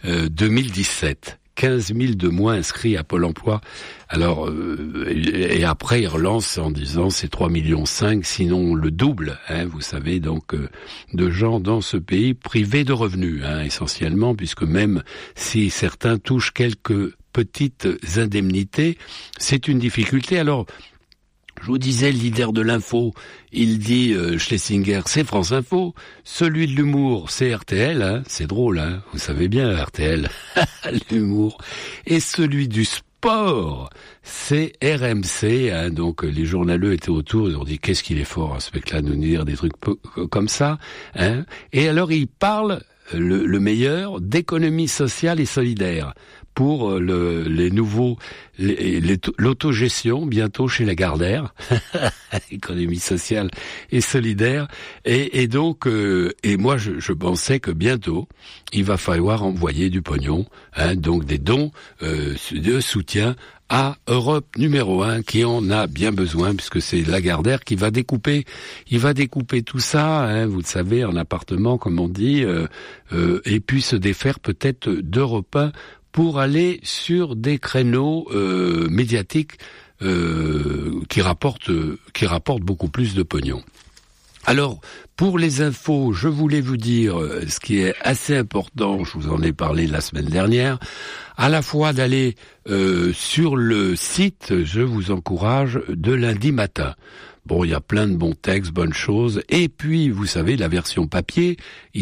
2017. 15 000 de moins inscrits à Pôle emploi. Alors, et après, ils relancent en disant c'est 3,5 millions, sinon le double, vous savez, donc, de gens dans ce pays privés de revenus, essentiellement, puisque même si certains touchent quelques petites indemnités, c'est une difficulté. Alors, je vous disais, le leader de l'info, il dit, Schlesinger, c'est France Info. Celui de l'humour, c'est RTL, c'est drôle, vous savez bien, RTL, l'humour. Et celui du sport, c'est RMC, donc les journaleux étaient autour, ils ont dit, qu'est-ce qu'il est fort, ce mec-là, de nous dire des trucs comme ça, Et alors, il parle, le meilleur, d'économie sociale et solidaire. Pour les nouveaux, l'autogestion bientôt chez Lagardère, économie sociale et solidaire, et donc et moi je pensais que bientôt il va falloir envoyer du pognon, donc des dons de soutien à Europe numéro 1 qui en a bien besoin, puisque c'est Lagardère qui va découper, tout ça, vous le savez, en appartement comme on dit, et puis se défaire peut-être d'Europe 1 pour aller sur des créneaux médiatiques qui rapportent beaucoup plus de pognon. Alors, pour les infos, je voulais vous dire ce qui est assez important, je vous en ai parlé la semaine dernière, à la fois d'aller sur le site, je vous encourage, de lundi matin. Bon, il y a plein de bons textes, bonnes choses, et puis, vous savez, la version papier,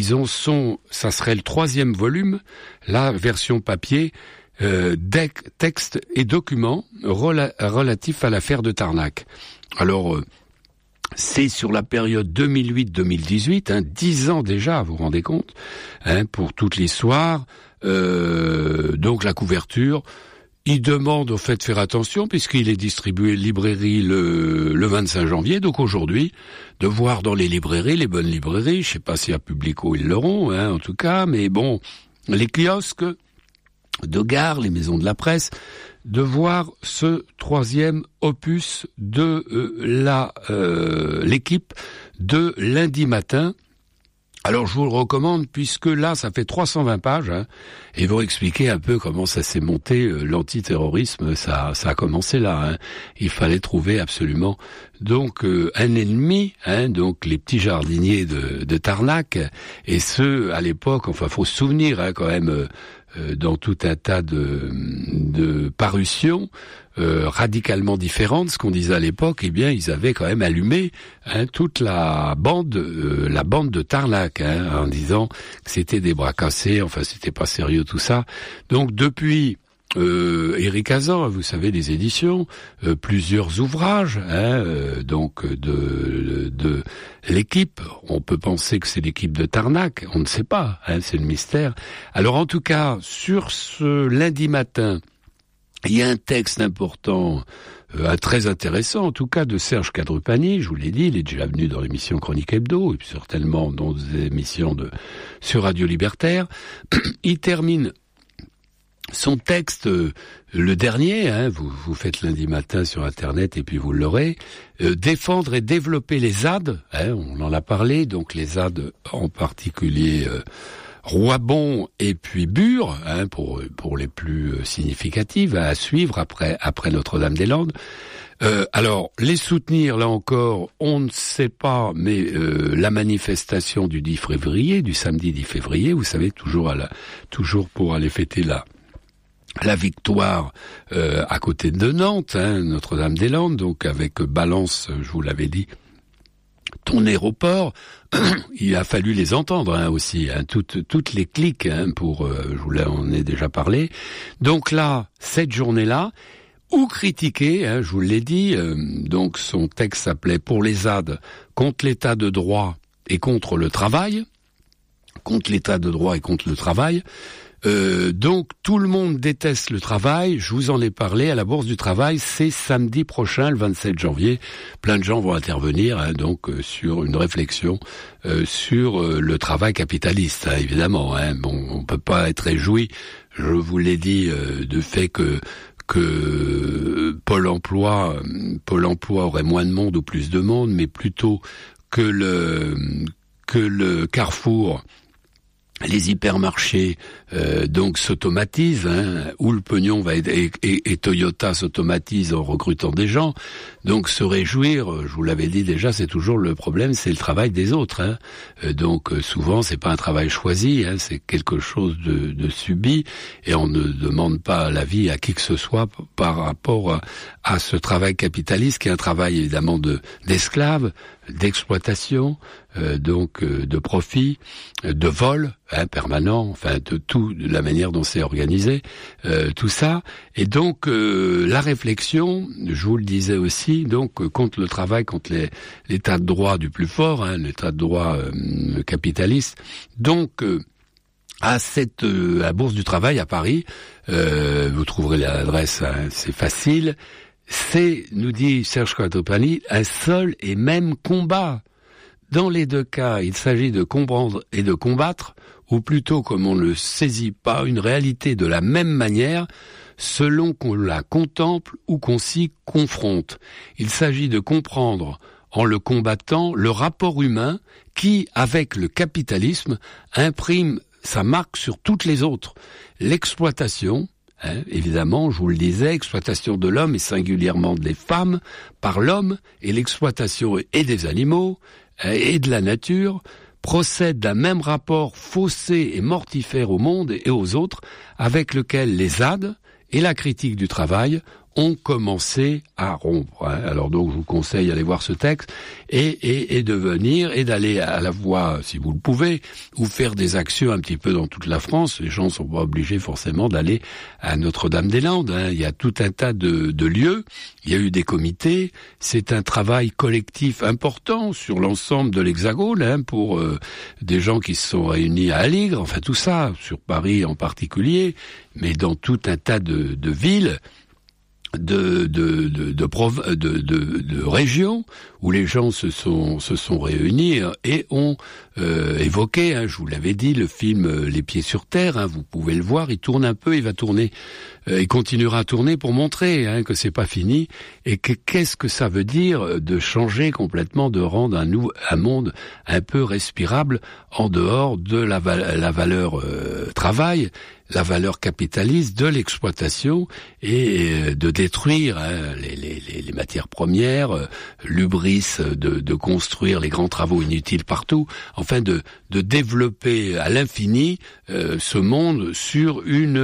ça serait le 3e volume, la version papier, textes et documents relatifs à l'affaire de Tarnac. Alors, c'est sur la période 2008-2018, 10 ans déjà, vous vous rendez compte, pour toute l'histoire. Donc la couverture, il demande au fait de faire attention puisqu'il est distribué librairie le 25 janvier. Donc aujourd'hui, de voir dans les librairies, les bonnes librairies, je sais pas si à Publico ils l'auront, en tout cas, mais bon, les kiosques de gare, les maisons de la presse, de voir ce 3e opus de l'équipe de lundi matin. Alors je vous le recommande puisque là ça fait 320 pages et vous expliquer un peu comment ça s'est monté, l'antiterrorisme, ça a commencé là. Il fallait trouver absolument donc un ennemi, donc les petits jardiniers de Tarnac, et ceux à l'époque, enfin faut se souvenir quand même, dans tout un tas de parutions radicalement différentes, ce qu'on disait à l'époque, eh bien ils avaient quand même allumé toute la bande de Tarnac, en disant que c'était des bras cassés, enfin c'était pas sérieux tout ça. Donc depuis Éric Hazan, vous savez, les éditions, plusieurs ouvrages, donc de l'équipe. On peut penser que c'est l'équipe de Tarnac, on ne sait pas, c'est le mystère. Alors en tout cas, sur ce lundi matin, il y a un texte important, très intéressant, en tout cas, de Serge Cadrepani. Je vous l'ai dit, il est déjà venu dans l'émission Chronique Hebdo, et puis certainement dans des émissions sur Radio Libertaire. Il termine son texte, le dernier, vous faites lundi matin sur Internet et puis vous l'aurez, défendre et développer les ZAD, on en a parlé, donc les ZAD en particulier Roibon et puis Bure, pour les plus significatives à suivre après Notre-Dame-des-Landes. Alors, les soutenir, là encore, on ne sait pas, mais la manifestation du 10 février, du samedi 10 février, vous savez, toujours pour aller fêter la victoire à côté de Nantes, Notre-Dame-des-Landes, donc avec Balance, je vous l'avais dit, ton aéroport, il a fallu les entendre aussi, toutes les cliques, je vous en ai déjà parlé. Donc là, cette journée-là, ou critiquer, je vous l'ai dit, donc son texte s'appelait « Pour les ZAD, contre l'état de droit et contre le travail ». Contre l'état de droit et contre le travail. Donc tout le monde déteste le travail, je vous en ai parlé à la Bourse du Travail, c'est samedi prochain, le 27 janvier. Plein de gens vont intervenir donc sur une réflexion sur le travail capitaliste, évidemment. Bon, on peut pas être réjoui, je vous l'ai dit, de fait que Pôle emploi aurait moins de monde ou plus de monde, mais plutôt que le Carrefour, les hypermarchés donc s'automatisent, où le pognon va être et Toyota s'automatise en recrutant des gens. Donc se réjouir, je vous l'avais dit déjà, c'est toujours le problème, c'est le travail des autres. Donc souvent c'est pas un travail choisi, c'est quelque chose de subi, et on ne demande pas l'avis à qui que ce soit par rapport à ce travail capitaliste qui est un travail évidemment d'esclaves, d'exploitation, donc de profit, de vol permanent, enfin de la manière dont c'est organisé, tout ça. Et donc la réflexion, je vous le disais aussi, donc contre le travail, contre l'état de droit du plus fort, l'état de droit capitaliste. Donc à Bourse du Travail à Paris, vous trouverez l'adresse, c'est facile. C'est, nous dit Serge Cadrepani, un seul et même combat. Dans les deux cas, il s'agit de comprendre et de combattre, ou plutôt, comme on ne le saisit pas, une réalité de la même manière, selon qu'on la contemple ou qu'on s'y confronte. Il s'agit de comprendre, en le combattant, le rapport humain qui, avec le capitalisme, imprime sa marque sur toutes les autres. L'exploitation, évidemment, je vous le disais, exploitation de l'homme et singulièrement des femmes par l'homme, et l'exploitation et des animaux, et de la nature procèdent d'un même rapport faussé et mortifère au monde et aux autres, avec lequel les ZAD et la critique du travail ont commencé à rompre. Alors donc je vous conseille d'aller voir ce texte et de venir et d'aller à la voie, si vous le pouvez, ou faire des actions un petit peu dans toute la France. Les gens sont pas obligés forcément d'aller à Notre-Dame-des-Landes. Il y a tout un tas de lieux. Il y a eu des comités. C'est un travail collectif important sur l'ensemble de l'Hexagone pour des gens qui se sont réunis à Aligre. Enfin tout ça, sur Paris en particulier, mais dans tout un tas de villes. De régions où les gens se sont réunis et ont évoqué, je vous l'avais dit, le film Les Pieds sur Terre, vous pouvez le voir, il tourne un peu, il va tourner, il continuera à tourner pour montrer que c'est pas fini et que qu'est-ce que ça veut dire de changer complètement, de rendre un monde un peu respirable en dehors de la valeur travail, la valeur capitaliste de l'exploitation et de détruire les matières premières, l'hubris de construire les grands travaux inutiles partout, enfin de développer à l'infini ce monde sur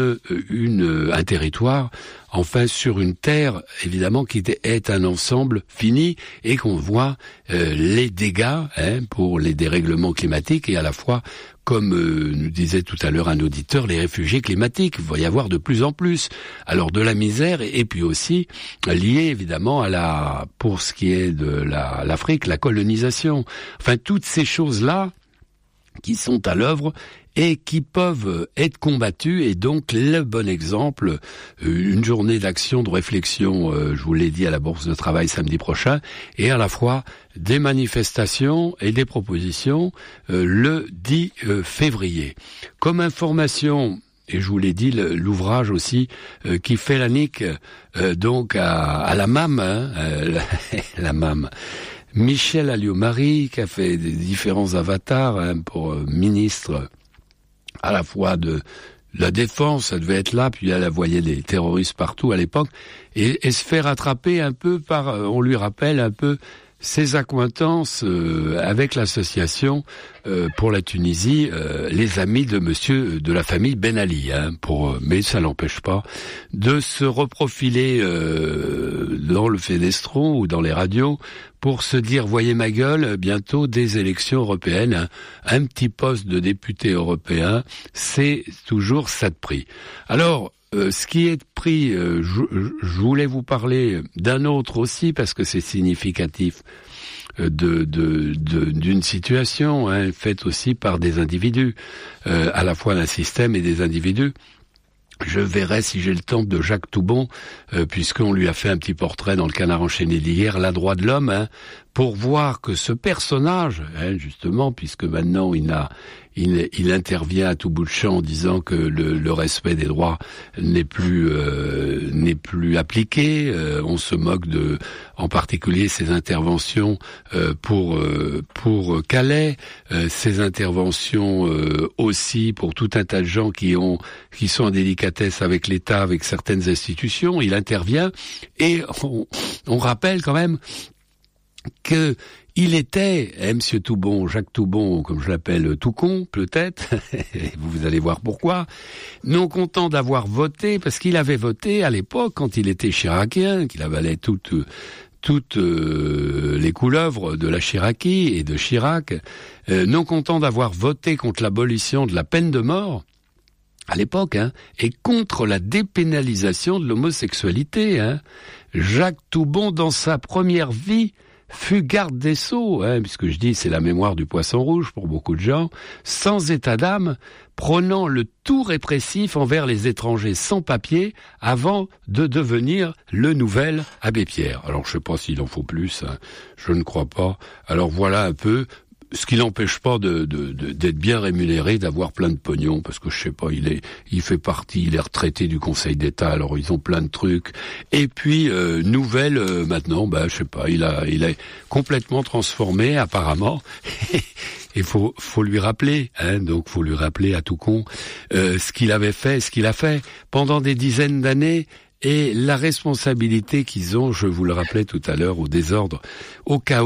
un territoire, enfin sur une terre évidemment qui est un ensemble fini et qu'on voit les dégâts pour les dérèglements climatiques et à la fois comme nous disait tout à l'heure un auditeur, les réfugiés climatiques, il va y avoir de plus en plus. Alors de la misère et puis aussi lié évidemment pour ce qui est de l'Afrique, la colonisation. Enfin toutes ces choses-là qui sont à l'œuvre et qui peuvent être combattues et donc le bon exemple, une journée d'action, de réflexion, je vous l'ai dit à la Bourse de Travail samedi prochain, et à la fois des manifestations et des propositions le 10 février. Comme information, et je vous l'ai dit, l'ouvrage aussi qui fait la nique donc à la MAM, la MAM. Michel Alliot-Marie qui a fait des différents avatars pour ministre à la fois de la défense, ça devait être là, puis elle voyait des terroristes partout à l'époque, et se fait rattraper un peu on lui rappelle un peu ses accointances avec l'association pour la Tunisie, les amis de la famille Ben Ali, mais ça l'empêche pas de se reprofiler dans le Fenestron ou dans les radios pour se dire, voyez ma gueule, bientôt des élections européennes, un petit poste de député européen, c'est toujours ça de prix. Alors, ce qui est pris, je voulais vous parler d'un autre aussi parce que c'est significatif d'une situation faite aussi par des individus, à la fois d'un système et des individus. Je verrai si j'ai le temps de Jacques Toubon, puisqu'on lui a fait un petit portrait dans le Canard enchaîné d'hier, La droit de l'homme, pour voir que ce personnage, justement, puisque maintenant il intervient à tout bout de champ en disant que le respect des droits n'est plus appliqué. On se moque en particulier ses interventions pour Calais, ses interventions aussi pour tout un tas de gens qui sont en délicatesse avec l'État, avec certaines institutions. Il intervient et on rappelle quand même que il était, Monsieur Toubon, Jacques Toubon, comme je l'appelle, tout con, peut-être, vous allez voir pourquoi, non content d'avoir voté, parce qu'il avait voté à l'époque, quand il était chiracien, qu'il avalait toutes les couleuvres de la Chiraquie et de Chirac, non content d'avoir voté contre l'abolition de la peine de mort, à l'époque, et contre la dépénalisation de l'homosexualité. Jacques Toubon, dans sa première vie, fut garde des Sceaux, puisque je dis c'est la mémoire du poisson rouge pour beaucoup de gens, sans état d'âme, prônant le tout répressif envers les étrangers sans papier avant de devenir le nouvel Abbé Pierre. Alors je sais pas s'il en faut plus, je ne crois pas. Alors voilà un peu, ce qui n'empêche pas d'être bien rémunéré, d'avoir plein de pognon, parce que je sais pas, il fait partie, il est retraité du Conseil d'État, alors ils ont plein de trucs. Et puis nouvelle maintenant, je sais pas, il est complètement transformé apparemment. Et faut lui rappeler, donc faut lui rappeler à tout con ce qu'il avait fait, ce qu'il a fait pendant des dizaines d'années. Et la responsabilité qu'ils ont, je vous le rappelais tout à l'heure, au désordre, au chaos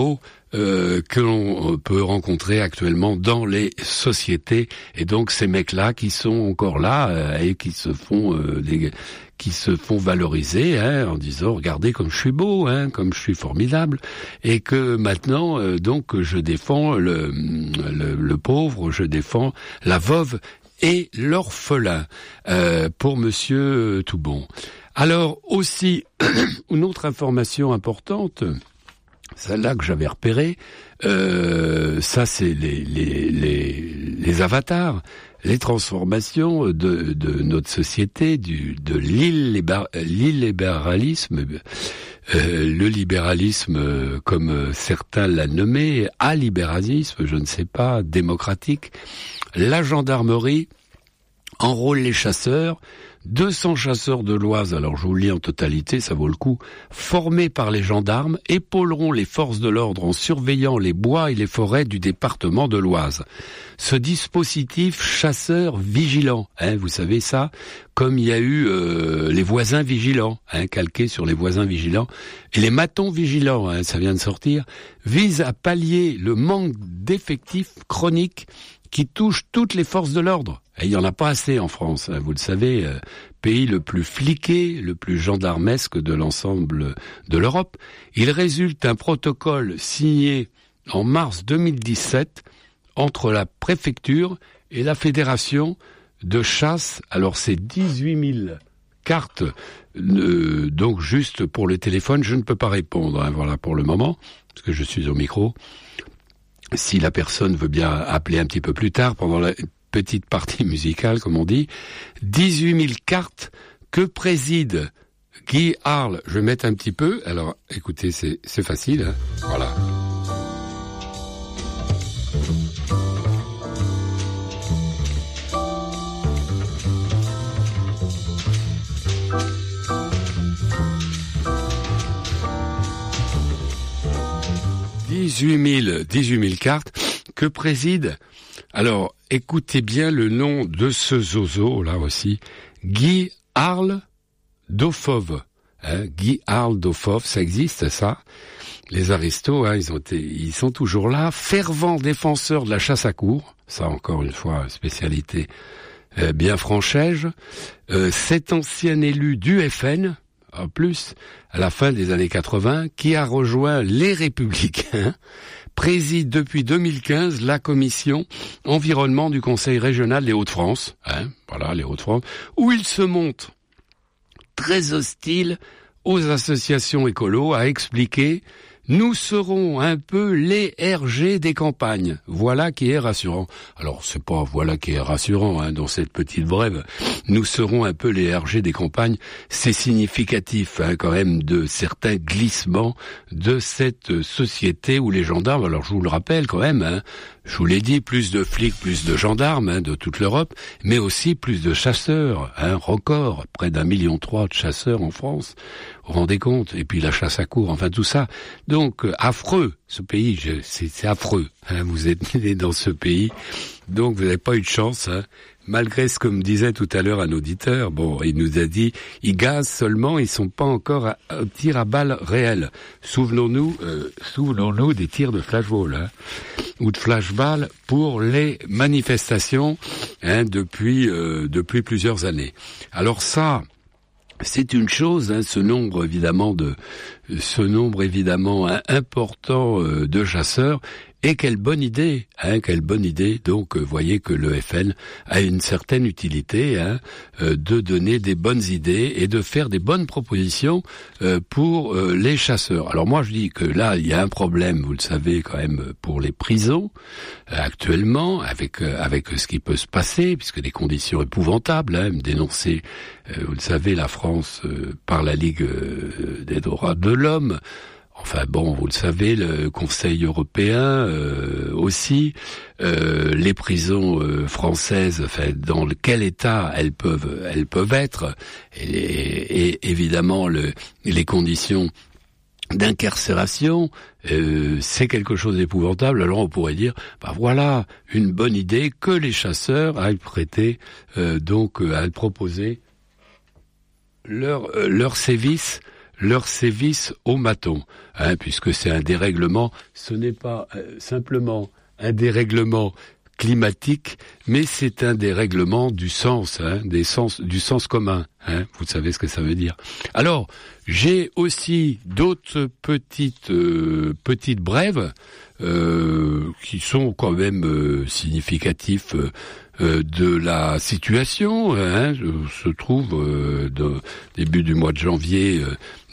que l'on peut rencontrer actuellement dans les sociétés. Et donc ces mecs-là qui sont encore là et qui se font valoriser en disant regardez comme je suis beau, comme je suis formidable, et que maintenant donc je défends le pauvre, je défends la veuve et l'orphelin pour Monsieur Toubon. Alors aussi une autre information importante, celle-là que j'avais repérée, ça c'est les avatars, les transformations de notre société, de l'illibéralisme, le libéralisme comme certains l'ont nommé, allibéralisme, je ne sais pas, démocratique. La gendarmerie enrôle les chasseurs. 200 chasseurs de l'Oise, alors je vous le lis en totalité, ça vaut le coup, formés par les gendarmes, épauleront les forces de l'ordre en surveillant les bois et les forêts du département de l'Oise. Ce dispositif chasseur vigilant, vous savez ça, comme il y a eu les voisins vigilants, calqué sur les voisins vigilants, et les matons vigilants, ça vient de sortir, vise à pallier le manque d'effectifs chroniques qui touche toutes les forces de l'ordre. Et il n'y en a pas assez en France, vous le savez, pays le plus fliqué, le plus gendarmesque de l'ensemble de l'Europe. Il résulte d'un protocole signé en mars 2017 entre la préfecture et la fédération de chasse. Alors c'est 18 000 cartes, donc juste pour le téléphone, je ne peux pas répondre, voilà pour le moment, parce que je suis au micro. Si la personne veut bien appeler un petit peu plus tard, pendant la petite partie musicale, comme on dit, 18 000 cartes que préside Guy Arles. Je vais mettre un petit peu, alors écoutez, c'est facile, voilà. « 18 000 cartes que préside, alors écoutez bien le nom de ce zozo là aussi, Guy Arles Daufove. Guy Arles Daufove, ça existe ça. Les aristos, ils sont toujours là, fervent défenseur de la chasse à courre, ça encore une fois spécialité bien franchège. Cet ancien élu du FN, en plus, à la fin des années 80, qui a rejoint les Républicains, préside depuis 2015 la commission environnement du Conseil régional des Hauts-de-France, voilà, les Hauts-de-France, où il se montre très hostile aux associations écolos, à expliquer « Nous serons un peu les RG des campagnes ». Voilà qui est rassurant. Alors, c'est pas voilà qui est rassurant, dans cette petite brève. Nous serons un peu les RG des campagnes. C'est significatif, quand même, de certains glissements de cette société où les gendarmes, alors je vous le rappelle quand même, je vous l'ai dit, plus de flics, plus de gendarmes, de toute l'Europe, mais aussi plus de chasseurs, record, près d'1,3 million de chasseurs en France. Vous vous rendez compte? Et puis la chasse à courre, enfin tout ça. Donc, affreux, ce pays, c'est affreux. Vous êtes né dans ce pays, donc vous n'avez pas eu de chance, malgré ce que me disait tout à l'heure un auditeur. Bon, il nous a dit, ils gazent seulement, ils sont pas encore à tir à balles réelles. Souvenons-nous des tirs de flashball, ou de flashball pour les manifestations, depuis plusieurs années. Alors ça, c'est une chose, ce nombre évidemment important de chasseurs. Et quelle bonne idée, Donc, voyez que le FN a une certaine utilité, de donner des bonnes idées et de faire des bonnes propositions pour les chasseurs. Alors moi, je dis que là, il y a un problème, vous le savez quand même, pour les prisons actuellement, avec ce qui peut se passer, puisque des conditions épouvantables, dénoncées, vous le savez, la France par la Ligue des droits de l'homme. Enfin bon, vous le savez, le Conseil européen aussi, les prisons françaises, dans quel état elles peuvent être, et évidemment les conditions d'incarcération, c'est quelque chose d'épouvantable. Alors on pourrait dire, voilà une bonne idée que les chasseurs aillent prêter, aillent proposer leur sévice leur sévice au maton, puisque c'est un dérèglement, ce n'est pas simplement un dérèglement climatique, mais c'est un dérèglement du sens, du sens commun. Vous savez ce que ça veut dire. Alors, j'ai aussi d'autres petites brèves qui sont quand même significatifs de la situation. Se trouve début du mois de janvier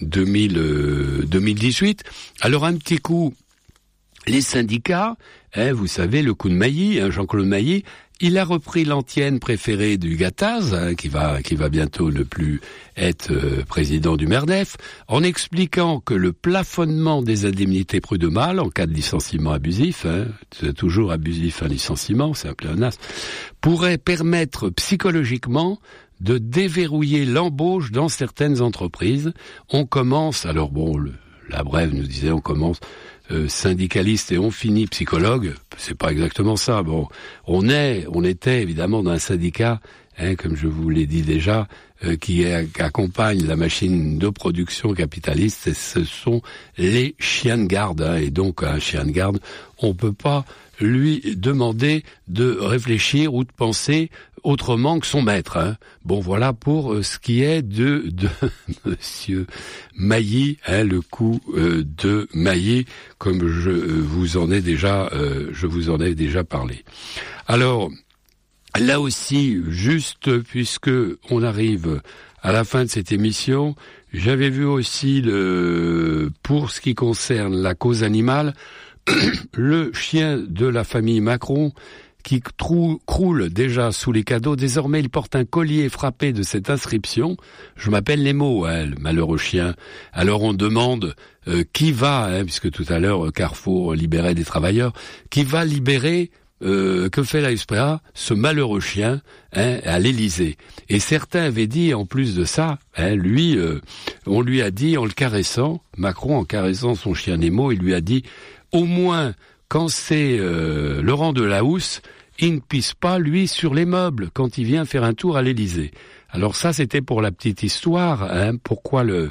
2018. Alors un petit coup, les syndicats, vous savez, le coup de Mailly, Jean-Claude Mailly, il a repris l'antienne préférée du Gattaz, qui va bientôt ne plus être président du MERDEF, en expliquant que le plafonnement des indemnités prud'homales en cas de licenciement abusif, c'est toujours abusif un licenciement, c'est un pléonasme, pourrait permettre psychologiquement de déverrouiller l'embauche dans certaines entreprises. On commence, alors bon, la brève nous disait, on commence syndicaliste et on finit psychologue, c'est pas exactement ça. Bon, on était évidemment dans un syndicat, comme je vous l'ai dit déjà, qui accompagne la machine de production capitaliste, et ce sont les chiens de garde, et donc un chien de garde, on peut pas lui demander de réfléchir ou de penser autrement que son maître. Bon, voilà pour ce qui est de Monsieur Mailly, le coup de Mailly, comme je vous en ai déjà parlé. Alors, là aussi, juste puisque on arrive à la fin de cette émission, j'avais vu aussi pour ce qui concerne la cause animale, le chien de la famille Macron qui croule déjà sous les cadeaux. Désormais, il porte un collier frappé de cette inscription. Je m'appelle Nemo, le malheureux chien. Alors on demande qui va, puisque tout à l'heure Carrefour libérait des travailleurs, qui va libérer, que fait la SPA, ce malheureux chien, à l'Élysée. Et certains avaient dit, en plus de ça, lui, on lui a dit, en le caressant, Macron en caressant son chien Nemo, il lui a dit, au moins, quand c'est Laurent Delahousse, il ne pisse pas, lui, sur les meubles, quand il vient faire un tour à l'Élysée. Alors ça, c'était pour la petite histoire, pourquoi le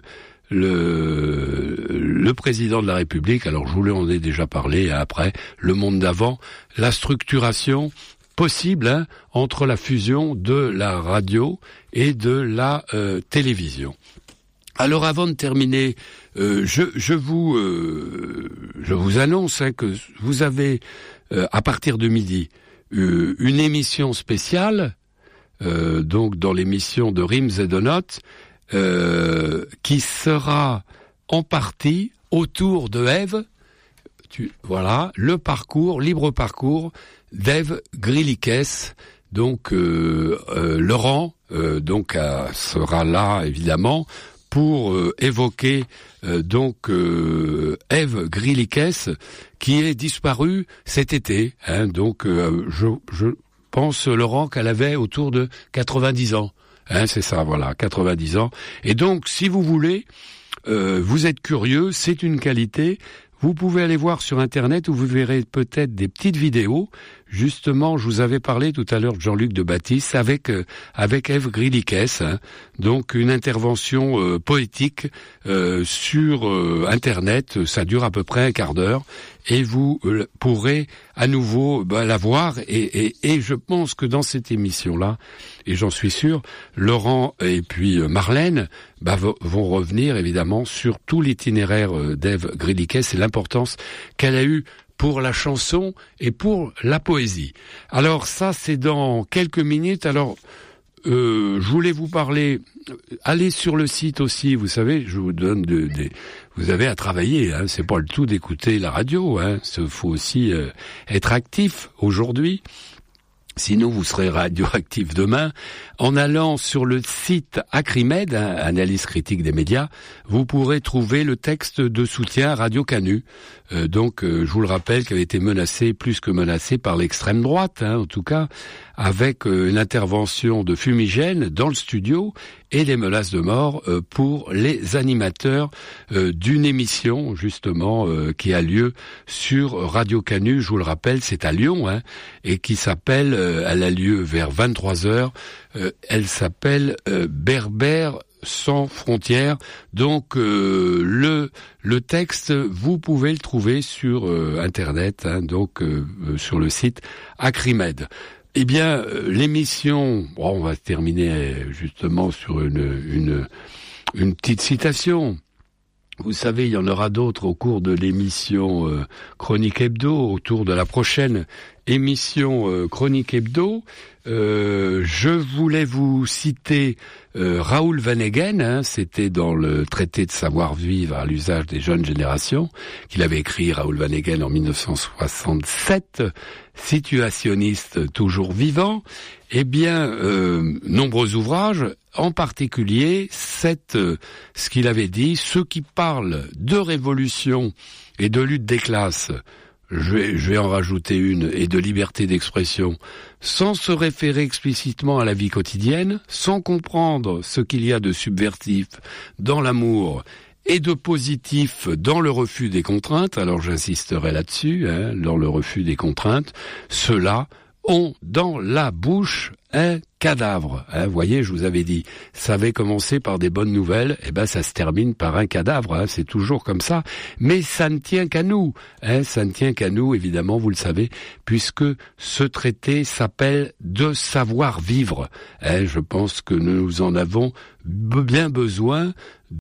président de la République, alors je vous en ai déjà parlé, après, le monde d'avant, la structuration possible entre la fusion de la radio et de la télévision. Alors avant de terminer, je vous annonce que vous avez à partir de midi une émission spéciale, donc dans l'émission de Rimes et de Notes, qui sera en partie autour de Ève. Voilà, le parcours, libre parcours d'Ève Griliches. Donc Laurent sera là évidemment pour évoquer Ève Griliches qui est disparue cet été. Donc je pense, Laurent, qu'elle avait autour de 90 ans. C'est ça, voilà, 90 ans. Et donc, si vous voulez, vous êtes curieux, c'est une qualité. Vous pouvez aller voir sur Internet où vous verrez peut-être des petites vidéos. Justement, je vous avais parlé tout à l'heure de Jean-Luc de Baptiste avec Ève Griliches, donc une intervention poétique sur Internet. Ça dure à peu près un quart d'heure et vous pourrez à nouveau la voir. Et je pense que dans cette émission-là, et j'en suis sûr, Laurent et puis Marlène vont revenir évidemment sur tout l'itinéraire d'Ève Griliches et l'importance qu'elle a eue pour la chanson et pour la poésie. Alors ça, c'est dans quelques minutes. Alors, je voulais vous parler, allez sur le site aussi, vous savez, je vous donne vous avez à travailler, c'est pas le tout d'écouter la radio, il faut aussi être actif aujourd'hui. Sinon, vous serez radioactif demain. En allant sur le site Acrimed, analyse critique des médias, vous pourrez trouver le texte de soutien à Radio Canu. Je vous le rappelle, qui avait été menacé, plus que menacé, par l'extrême droite, en tout cas, avec une intervention de fumigène dans le studio et des menaces de mort pour les animateurs d'une émission, justement, qui a lieu sur Radio Canu. Je vous le rappelle, c'est à Lyon, et qui s'appelle, elle a lieu vers 23h, elle s'appelle Berbère sans frontières. Donc le texte, vous pouvez le trouver sur Internet, donc sur le site Acrimed. Eh bien, l'émission, on va terminer justement sur une petite citation. Vous savez, il y en aura d'autres au cours de l'émission Chronique Hebdo, autour de la prochaine émission Chronique Hebdo. Je voulais vous citer Raoul Vaneigem, c'était dans le traité de savoir-vivre à l'usage des jeunes générations, qu'il avait écrit Raoul Vaneigem en 1967, situationniste toujours vivant. Eh bien, nombreux ouvrages, en particulier ce qu'il avait dit, ceux qui parlent de révolution et de lutte des classes, je vais en rajouter une, et de liberté d'expression, sans se référer explicitement à la vie quotidienne, sans comprendre ce qu'il y a de subversif dans l'amour et de positif dans le refus des contraintes, alors j'insisterai là-dessus, dans le refus des contraintes, ceux-là ont dans la bouche un cadavre. Voyez, je vous avais dit, ça avait commencé par des bonnes nouvelles, ça se termine par un cadavre, c'est toujours comme ça. Mais ça ne tient qu'à nous, ça ne tient qu'à nous, évidemment, vous le savez, puisque ce traité s'appelle de savoir vivre. Je pense que nous en avons bien besoin